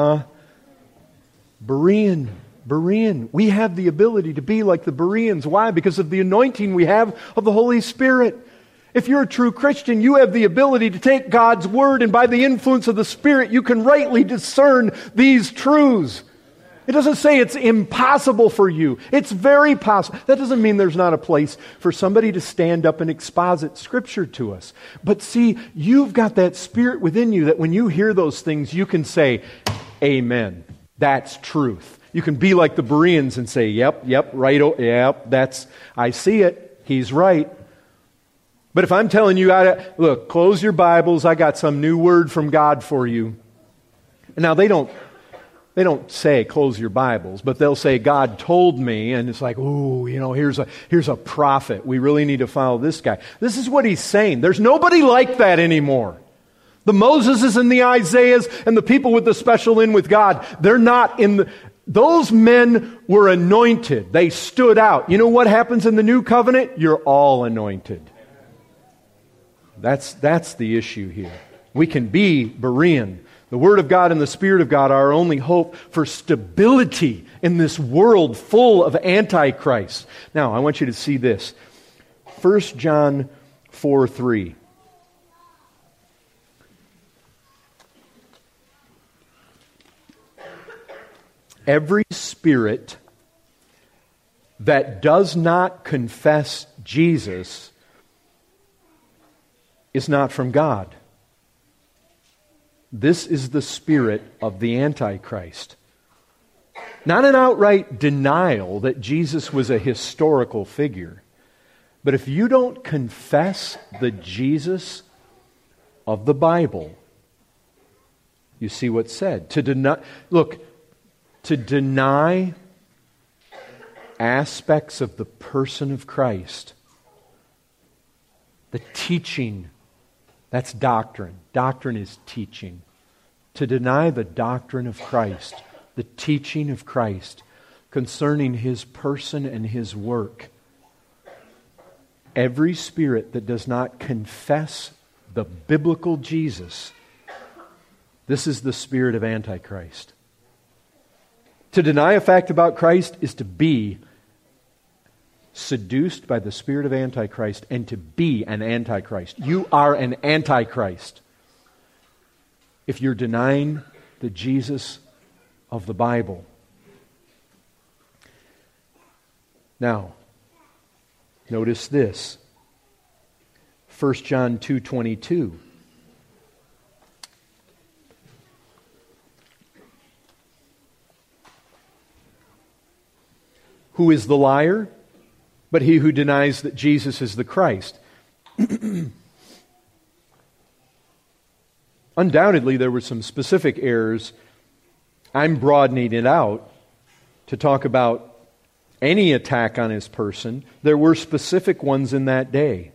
Berean. We have the ability to be like the Bereans. Why? Because of the anointing we have of the Holy Spirit. If you're a true Christian, you have the ability to take God's Word, and by the influence of the Spirit, you can rightly discern these truths. It doesn't say it's impossible for you. It's very possible. That doesn't mean there's not a place for somebody to stand up and exposit Scripture to us. But see, you've got that Spirit within you that when you hear those things, you can say, Amen. That's truth. You can be like the Bereans and say, yep, right, I see it. He's right. But if I'm telling you, look, close your Bibles, I got some new word from God for you. And now they don't say close your Bibles, but they'll say God told me, and it's like, ooh, here's a prophet. We really need to follow this guy. This is what he's saying. There's nobody like that anymore. The Moseses and the Isaiahs and the people with the special in with God, they're not in the... Those men were anointed. They stood out. You know what happens in the new covenant? You're all anointed. That's the issue here. We can be Berean. The Word of God and the Spirit of God are our only hope for stability in this world full of Antichrist. Now, I want you to see this. 1 John 4:3. Every spirit that does not confess Jesus is not from God. This is the spirit of the Antichrist. Not an outright denial that Jesus was a historical figure, but if you don't confess the Jesus of the Bible, you see what's said. To deny aspects of the person of Christ, the teaching, that's doctrine. Doctrine is teaching. To deny the doctrine of Christ, the teaching of Christ concerning His person and His work. Every spirit that does not confess the biblical Jesus, this is the spirit of Antichrist. To deny a fact about Christ is to be seduced by the spirit of Antichrist and to be an Antichrist. You are an Antichrist if you're denying the Jesus of the Bible. Now, notice this. 1 John 2:22. Who is the liar? But he who denies that Jesus is the Christ. Undoubtedly, there were some specific errors. I'm broadening it out to talk about any attack on His person. There were specific ones in that day.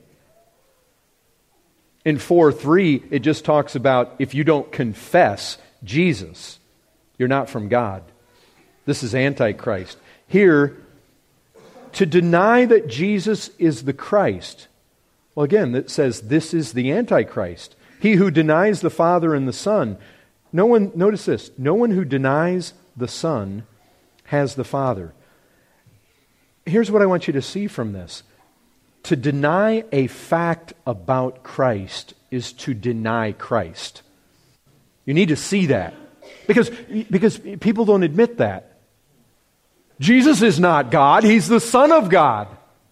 In 4:3, it just talks about if you don't confess Jesus, you're not from God. This is Antichrist. Here, to deny that Jesus is the Christ. Well, again, it says this is the Antichrist. He who denies the Father and the Son. Notice this, no one who denies the Son has the Father. Here's what I want you to see from this. To deny a fact about Christ is to deny Christ. You need to see that. Because people don't admit that. Jesus is not God. He's the Son of God.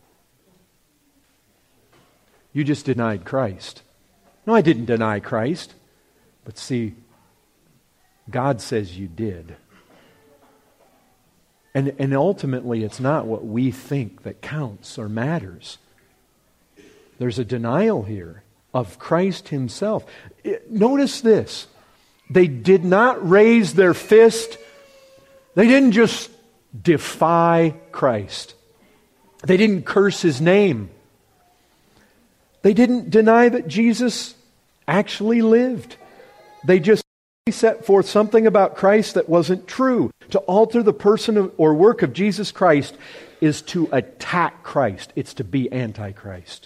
You just denied Christ. No, I didn't deny Christ. But see, God says you did. And ultimately, it's not what we think that counts or matters. There's a denial here of Christ Himself. Notice this. They did not raise their fist. They didn't just defy Christ. They didn't curse His name. They didn't deny that Jesus actually lived. They just set forth something about Christ that wasn't true. To alter the person or work of Jesus Christ is to attack Christ. It's to be Antichrist.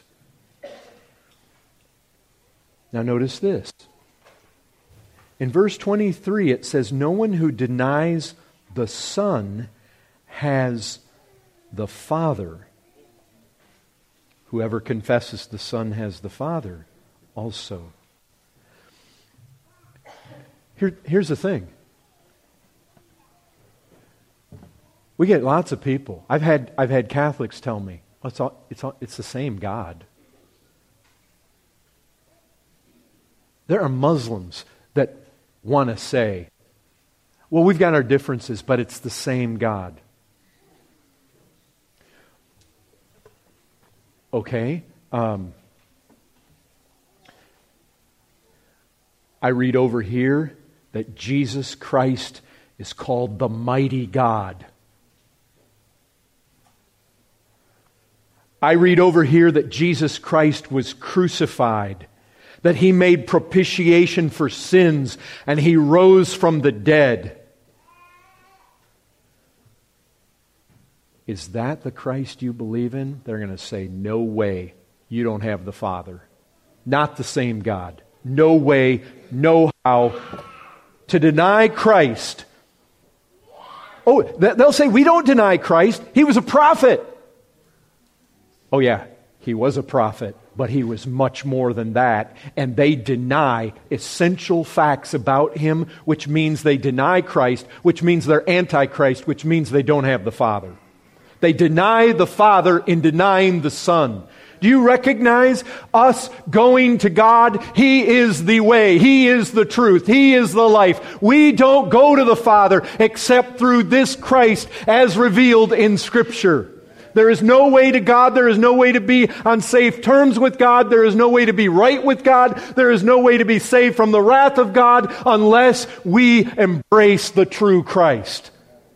Now notice this. In verse 23 it says, no one who denies the Son has the Father. Whoever confesses the Son has the Father also. Here's the thing. We get lots of people. I've had Catholics tell me, it's the same God. There are Muslims that want to say, well, we've got our differences, but it's the same God. Okay. I read over here that Jesus Christ is called the mighty God. I read over here that Jesus Christ was crucified, that He made propitiation for sins, and He rose from the dead. Is that the Christ you believe in? They're going to say, no way, you don't have the Father. Not the same God. No way, no how. to deny Christ. Oh, they'll say, we don't deny Christ. He was a prophet. Oh yeah, he was a prophet, but he was much more than that. And they deny essential facts about him, which means they deny Christ, which means they're anti-Christ, which means they don't have the Father. They deny the Father in denying the Son. Do you recognize us going to God? He is the way. He is the truth. He is the life. We don't go to the Father except through this Christ as revealed in Scripture. There is no way to God. There is no way to be on safe terms with God. There is no way to be right with God. There is no way to be saved from the wrath of God unless we embrace the true Christ.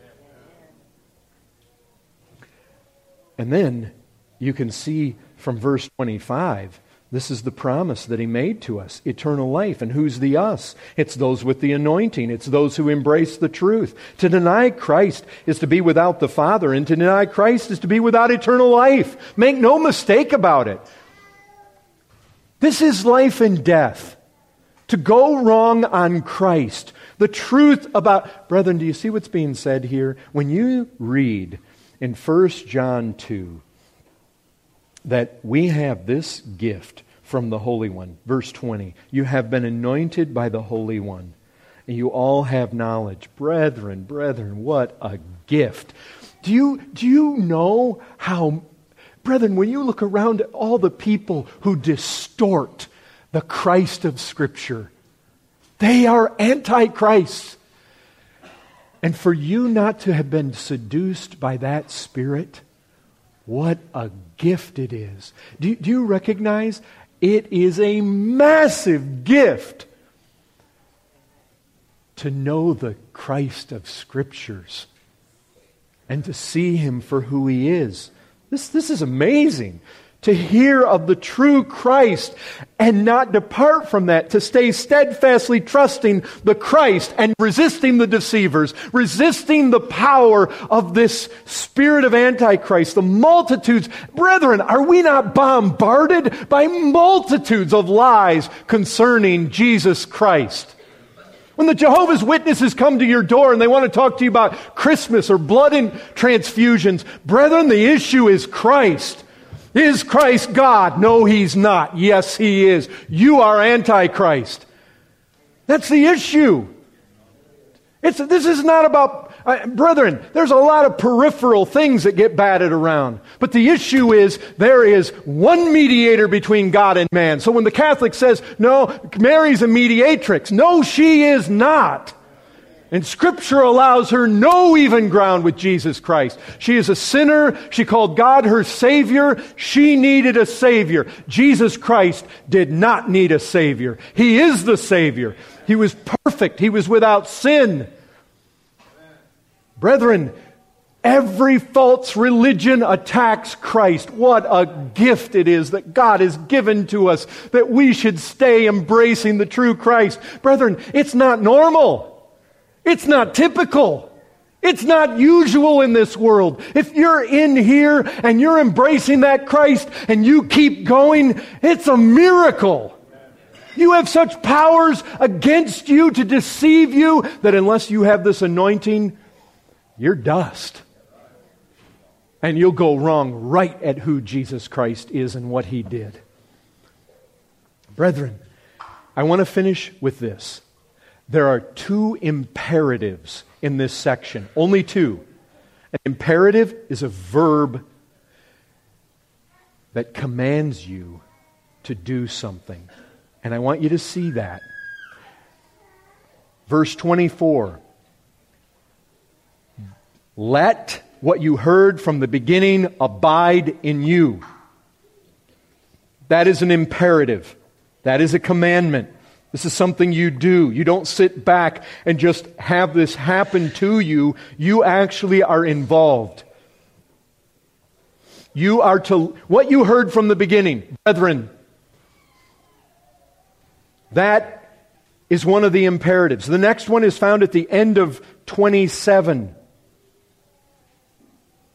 And then you can see from verse 25, this is the promise that he made to us, eternal life. And who's the us? It's those with the anointing. It's those who embrace the truth. To deny Christ is to be without the Father, and to deny Christ is to be without eternal life. Make no mistake about it. This is life and death. To go wrong on Christ. The truth about... Brethren, do you see what's being said here? When you read in 1 John 2, that we have this gift from the Holy One. Verse 20, you have been anointed by the Holy One, and you all have knowledge. Brethren, what a gift. Do you know how, brethren, when you look around at all the people who distort the Christ of Scripture, they are antichrists. And for you not to have been seduced by that spirit, what a gift it is. Do you recognize it is a massive gift to know the Christ of Scriptures and to see Him for who He is? This is amazing. To hear of the true Christ and not depart from that, to stay steadfastly trusting the Christ and resisting the deceivers, resisting the power of this spirit of Antichrist, the multitudes. Brethren, are we not bombarded by multitudes of lies concerning Jesus Christ? When the Jehovah's Witnesses come to your door and they want to talk to you about Christmas or blood and transfusions, brethren, the issue is Christ. Is Christ God? No, He's not. Yes, He is. You are Antichrist. That's the issue. This is not about... brethren, there's a lot of peripheral things that get batted around. But the issue is, there is one mediator between God and man. So when the Catholic says, no, Mary's a mediatrix. No, she is not. And Scripture allows her no even ground with Jesus Christ. She is a sinner. She called God her Savior. She needed a Savior. Jesus Christ did not need a Savior. He is the Savior. He was perfect. He was without sin. Brethren, every false religion attacks Christ. What a gift it is that God has given to us, that we should stay embracing the true Christ. Brethren, it's not normal. It's not typical. It's not usual in this world. If you're in here and you're embracing that Christ and you keep going, it's a miracle. You have such powers against you to deceive you that unless you have this anointing, you're dust. And you'll go wrong right at who Jesus Christ is and what He did. Brethren, I want to finish with this. There are two imperatives in this section. Only two. An imperative is a verb that commands you to do something. And I want you to see that. Verse 24. Let what you heard from the beginning abide in you. That is an imperative. That is a commandment. This is something you do. You don't sit back and just have this happen to you. You actually are involved. You are to, what you heard from the beginning, brethren, that is one of the imperatives. The next one is found at the end of 27.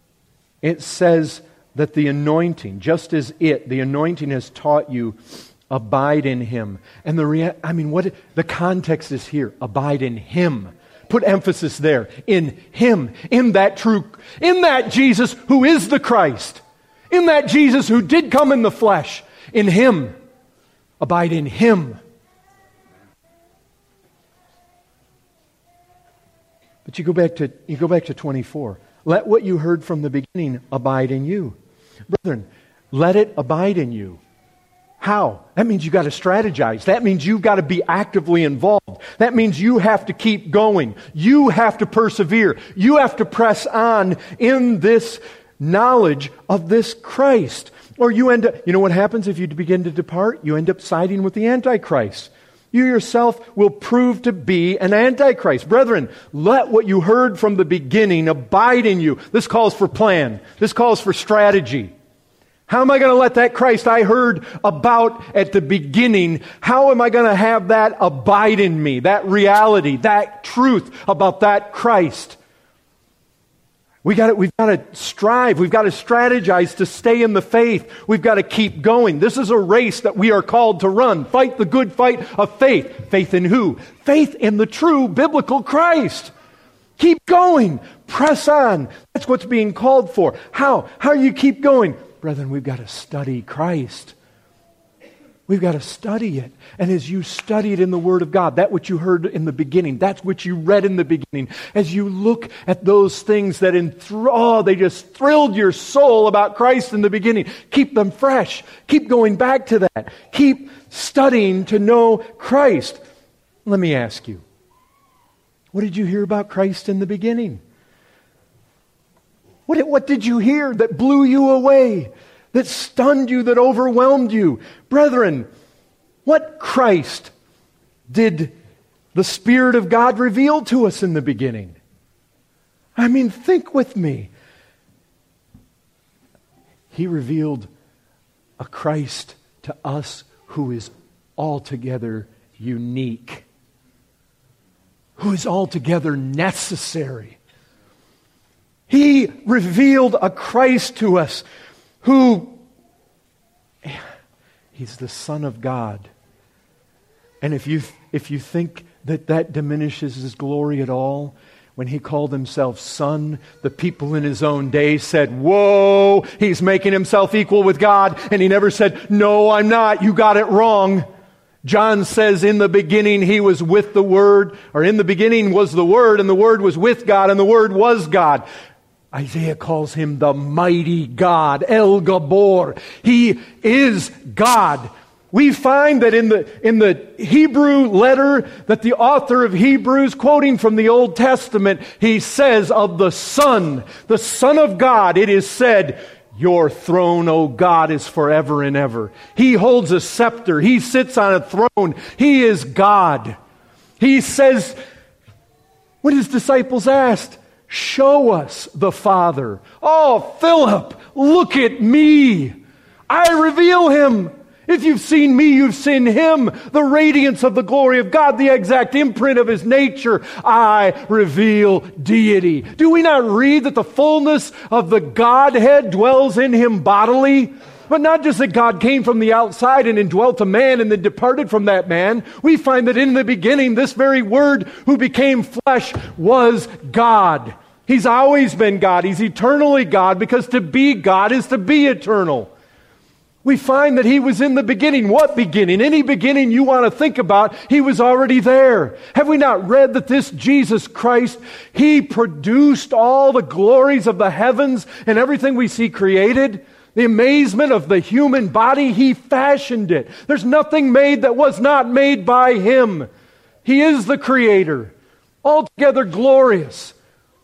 It says that the anointing, just as the anointing has taught you Abide in Him. And the context is here. Abide in Him. Put emphasis there. In Him. In that Jesus who is the Christ. In that Jesus who did come in the flesh. In Him. Abide in Him. But you go back to 24. Let what you heard from the beginning abide in you. Brethren, let it abide in you. How? That means you've got to strategize. That means you've got to be actively involved. That means you have to keep going. You have to persevere. You have to press on in this knowledge of this Christ. Or you end up, you know what happens if you begin to depart? You end up siding with the Antichrist. You yourself will prove to be an Antichrist. Brethren, let what you heard from the beginning abide in you. This calls for plan. This calls for strategy. How am I going to let that Christ I heard about at the beginning, how am I going to have that abide in me? That reality, that truth about that Christ. We've got to strive. We've got to strategize to stay in the faith. We've got to keep going. This is a race that we are called to run. Fight the good fight of faith. Faith in who? Faith in the true biblical Christ. Keep going. Press on. That's what's being called for. How? How do you keep going? Brethren, we've got to study Christ. We've got to study it. And as you study it in the Word of God, that which you heard in the beginning, that's what you read in the beginning, as you look at those things that they just thrilled your soul about Christ in the beginning, keep them fresh. Keep going back to that. Keep studying to know Christ. Let me ask you, what did you hear about Christ in the beginning? What did you hear that blew you away? That stunned you, that overwhelmed you? Brethren, what Christ did the Spirit of God reveal to us in the beginning? I mean, think with me. He revealed a Christ to us who is altogether unique, who is altogether necessary. He revealed a Christ to us He's the Son of God. And if you think that diminishes His glory at all, when He called Himself Son, the people in His own day said, "Whoa, He's making Himself equal with God." And He never said, "No, I'm not. You got it wrong." John says, in the beginning He was with the Word, or in the beginning was the Word, and the Word was with God, and the Word was God. Isaiah calls Him the mighty God, El Gabor. He is God. We find that in the Hebrew letter that the author of Hebrews, quoting from the Old Testament, he says of the Son of God, it is said, "Your throne, O God, is forever and ever." He holds a scepter. He sits on a throne. He is God. He says, when His disciples asked, "Show us the Father." "Oh, Philip, look at me. I reveal Him. If you've seen me, you've seen Him, the radiance of the glory of God, the exact imprint of His nature. I reveal deity." Do we not read that the fullness of the Godhead dwells in Him bodily? But not just that God came from the outside and indwelt a man and then departed from that man. We find that in the beginning, this very Word who became flesh was God. He's always been God. He's eternally God, because to be God is to be eternal. We find that He was in the beginning. What beginning? Any beginning you want to think about, He was already there. Have we not read that this Jesus Christ, He produced all the glories of the heavens and everything we see created? The amazement of the human body, He fashioned it. There's nothing made that was not made by Him. He is the Creator, altogether glorious.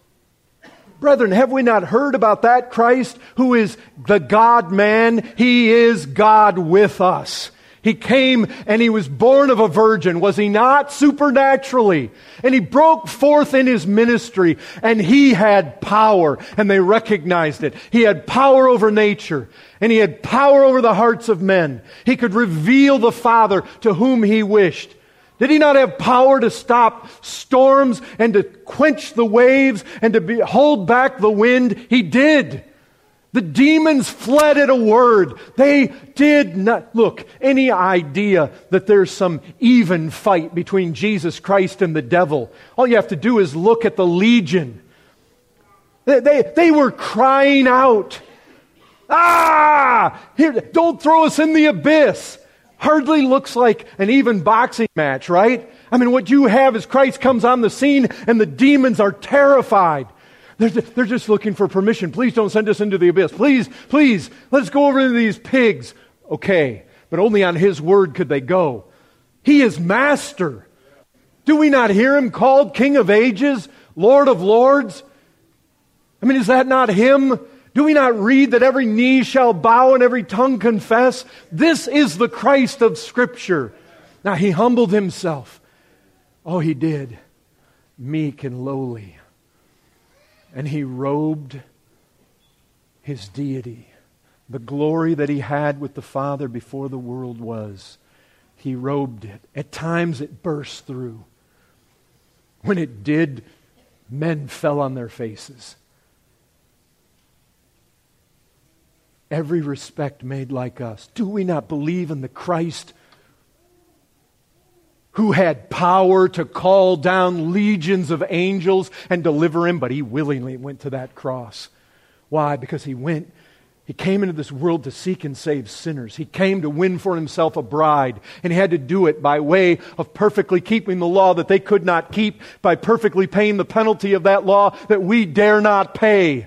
Brethren, have we not heard about that Christ who is the God-man? He is God with us. He came and He was born of a virgin, was He not? Supernaturally. And He broke forth in His ministry, and He had power, and they recognized it. He had power over nature, and He had power over the hearts of men. He could reveal the Father to whom He wished. Did He not have power to stop storms and to quench the waves and to hold back the wind? He did. The demons fled at a word. They did not. Look, any idea that there's some even fight between Jesus Christ and the devil, all you have to do is look at the legion. They were crying out, here, don't throw us in the abyss. Hardly looks like an even boxing match, right? I mean, what you have is Christ comes on the scene and the demons are terrified. They're just looking for permission. Please don't send us into the abyss. Please, let's go over to these pigs. Okay, but only on His word could they go. He is Master. Do we not hear Him called King of Ages, Lord of Lords? I mean, is that not Him? Do we not read that every knee shall bow and every tongue confess? This is the Christ of Scripture. Now, He humbled Himself. Oh, He did. Meek and lowly. And He robed His deity, the glory that He had with the Father before the world was. He robed it. At times it burst through. When it did, men fell on their faces. Every respect made like us. Do we not believe in the Christ who had power to call down legions of angels and deliver Him, but He willingly went to that cross? Why? Because He came into this world to seek and save sinners. He came to win for Himself a bride, and He had to do it by way of perfectly keeping the law that they could not keep, by perfectly paying the penalty of that law that we dare not pay.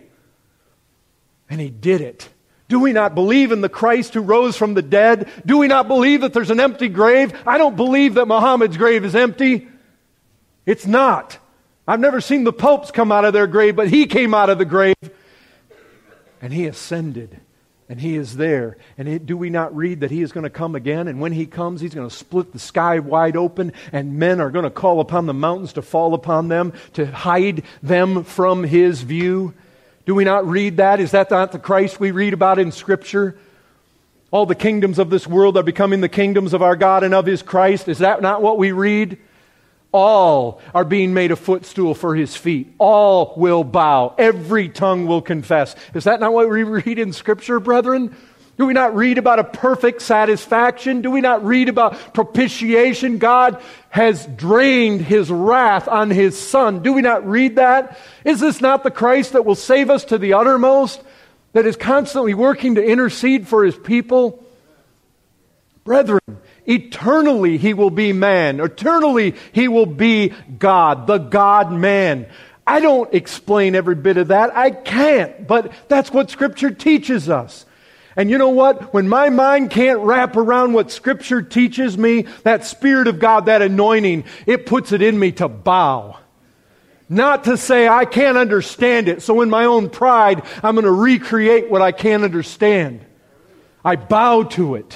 And He did it. Do we not believe in the Christ who rose from the dead? Do we not believe that there's an empty grave? I don't believe that Muhammad's grave is empty. It's not. I've never seen the popes come out of their grave, but he came out of the grave. And He ascended. And He is there. And do we not read that He is going to come again? And when He comes, He's going to split the sky wide open, and men are going to call upon the mountains to fall upon them, to hide them from His view. Do we not read that? Is that not the Christ we read about in Scripture? All the kingdoms of this world are becoming the kingdoms of our God and of His Christ. Is that not what we read? All are being made a footstool for His feet. All will bow. Every tongue will confess. Is that not what we read in Scripture, brethren? Do we not read about a perfect satisfaction? Do we not read about propitiation? God has drained His wrath on His Son. Do we not read that? Is this not the Christ that will save us to the uttermost? That is constantly working to intercede for His people? Brethren, eternally He will be man. Eternally He will be God, the God-man. I don't explain every bit of that. I can't, but that's what Scripture teaches us. And you know what? When my mind can't wrap around what Scripture teaches me, that Spirit of God, that anointing, it puts it in me to bow. Not to say I can't understand it, so in my own pride, I'm going to recreate what I can't understand. I bow to it.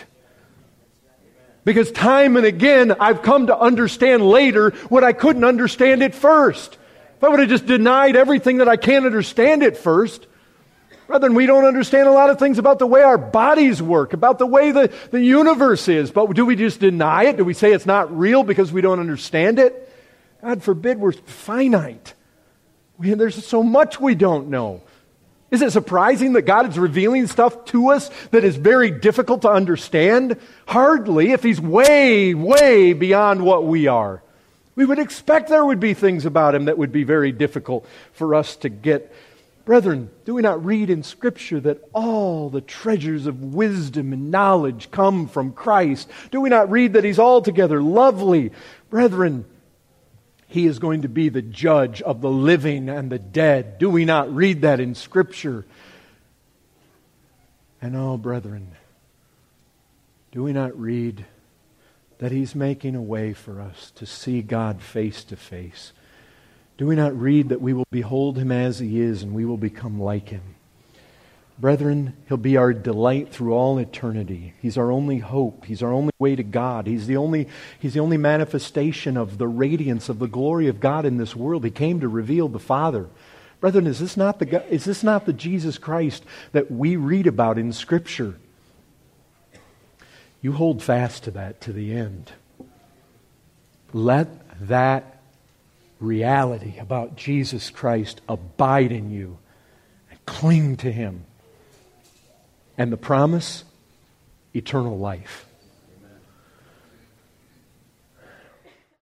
Because time and again, I've come to understand later what I couldn't understand at first. If I would have just denied everything that I can't understand at first, brethren, we don't understand a lot of things about the way our bodies work, about the way the universe is. But do we just deny it? Do we say it's not real because we don't understand it? God forbid, we're finite. There's so much we don't know. Is it surprising that God is revealing stuff to us that is very difficult to understand? Hardly, if He's way, way beyond what we are. We would expect there would be things about Him that would be very difficult for us to get. Brethren, do we not read in Scripture that all the treasures of wisdom and knowledge come from Christ? Do we not read that He's altogether lovely? Brethren, He is going to be the judge of the living and the dead. Do we not read that in Scripture? And oh, brethren, do we not read that He's making a way for us to see God face to face? Do we not read that we will behold Him as He is and we will become like Him? Brethren, He'll be our delight through all eternity. He's our only hope. He's our only way to God. He's the only manifestation of the radiance of the glory of God in this world. He came to reveal the Father. Brethren, is this not the Jesus Christ that we read about in Scripture? You hold fast to that to the end. Let that reality about Jesus Christ abide in you and cling to Him. And the promise? Eternal life.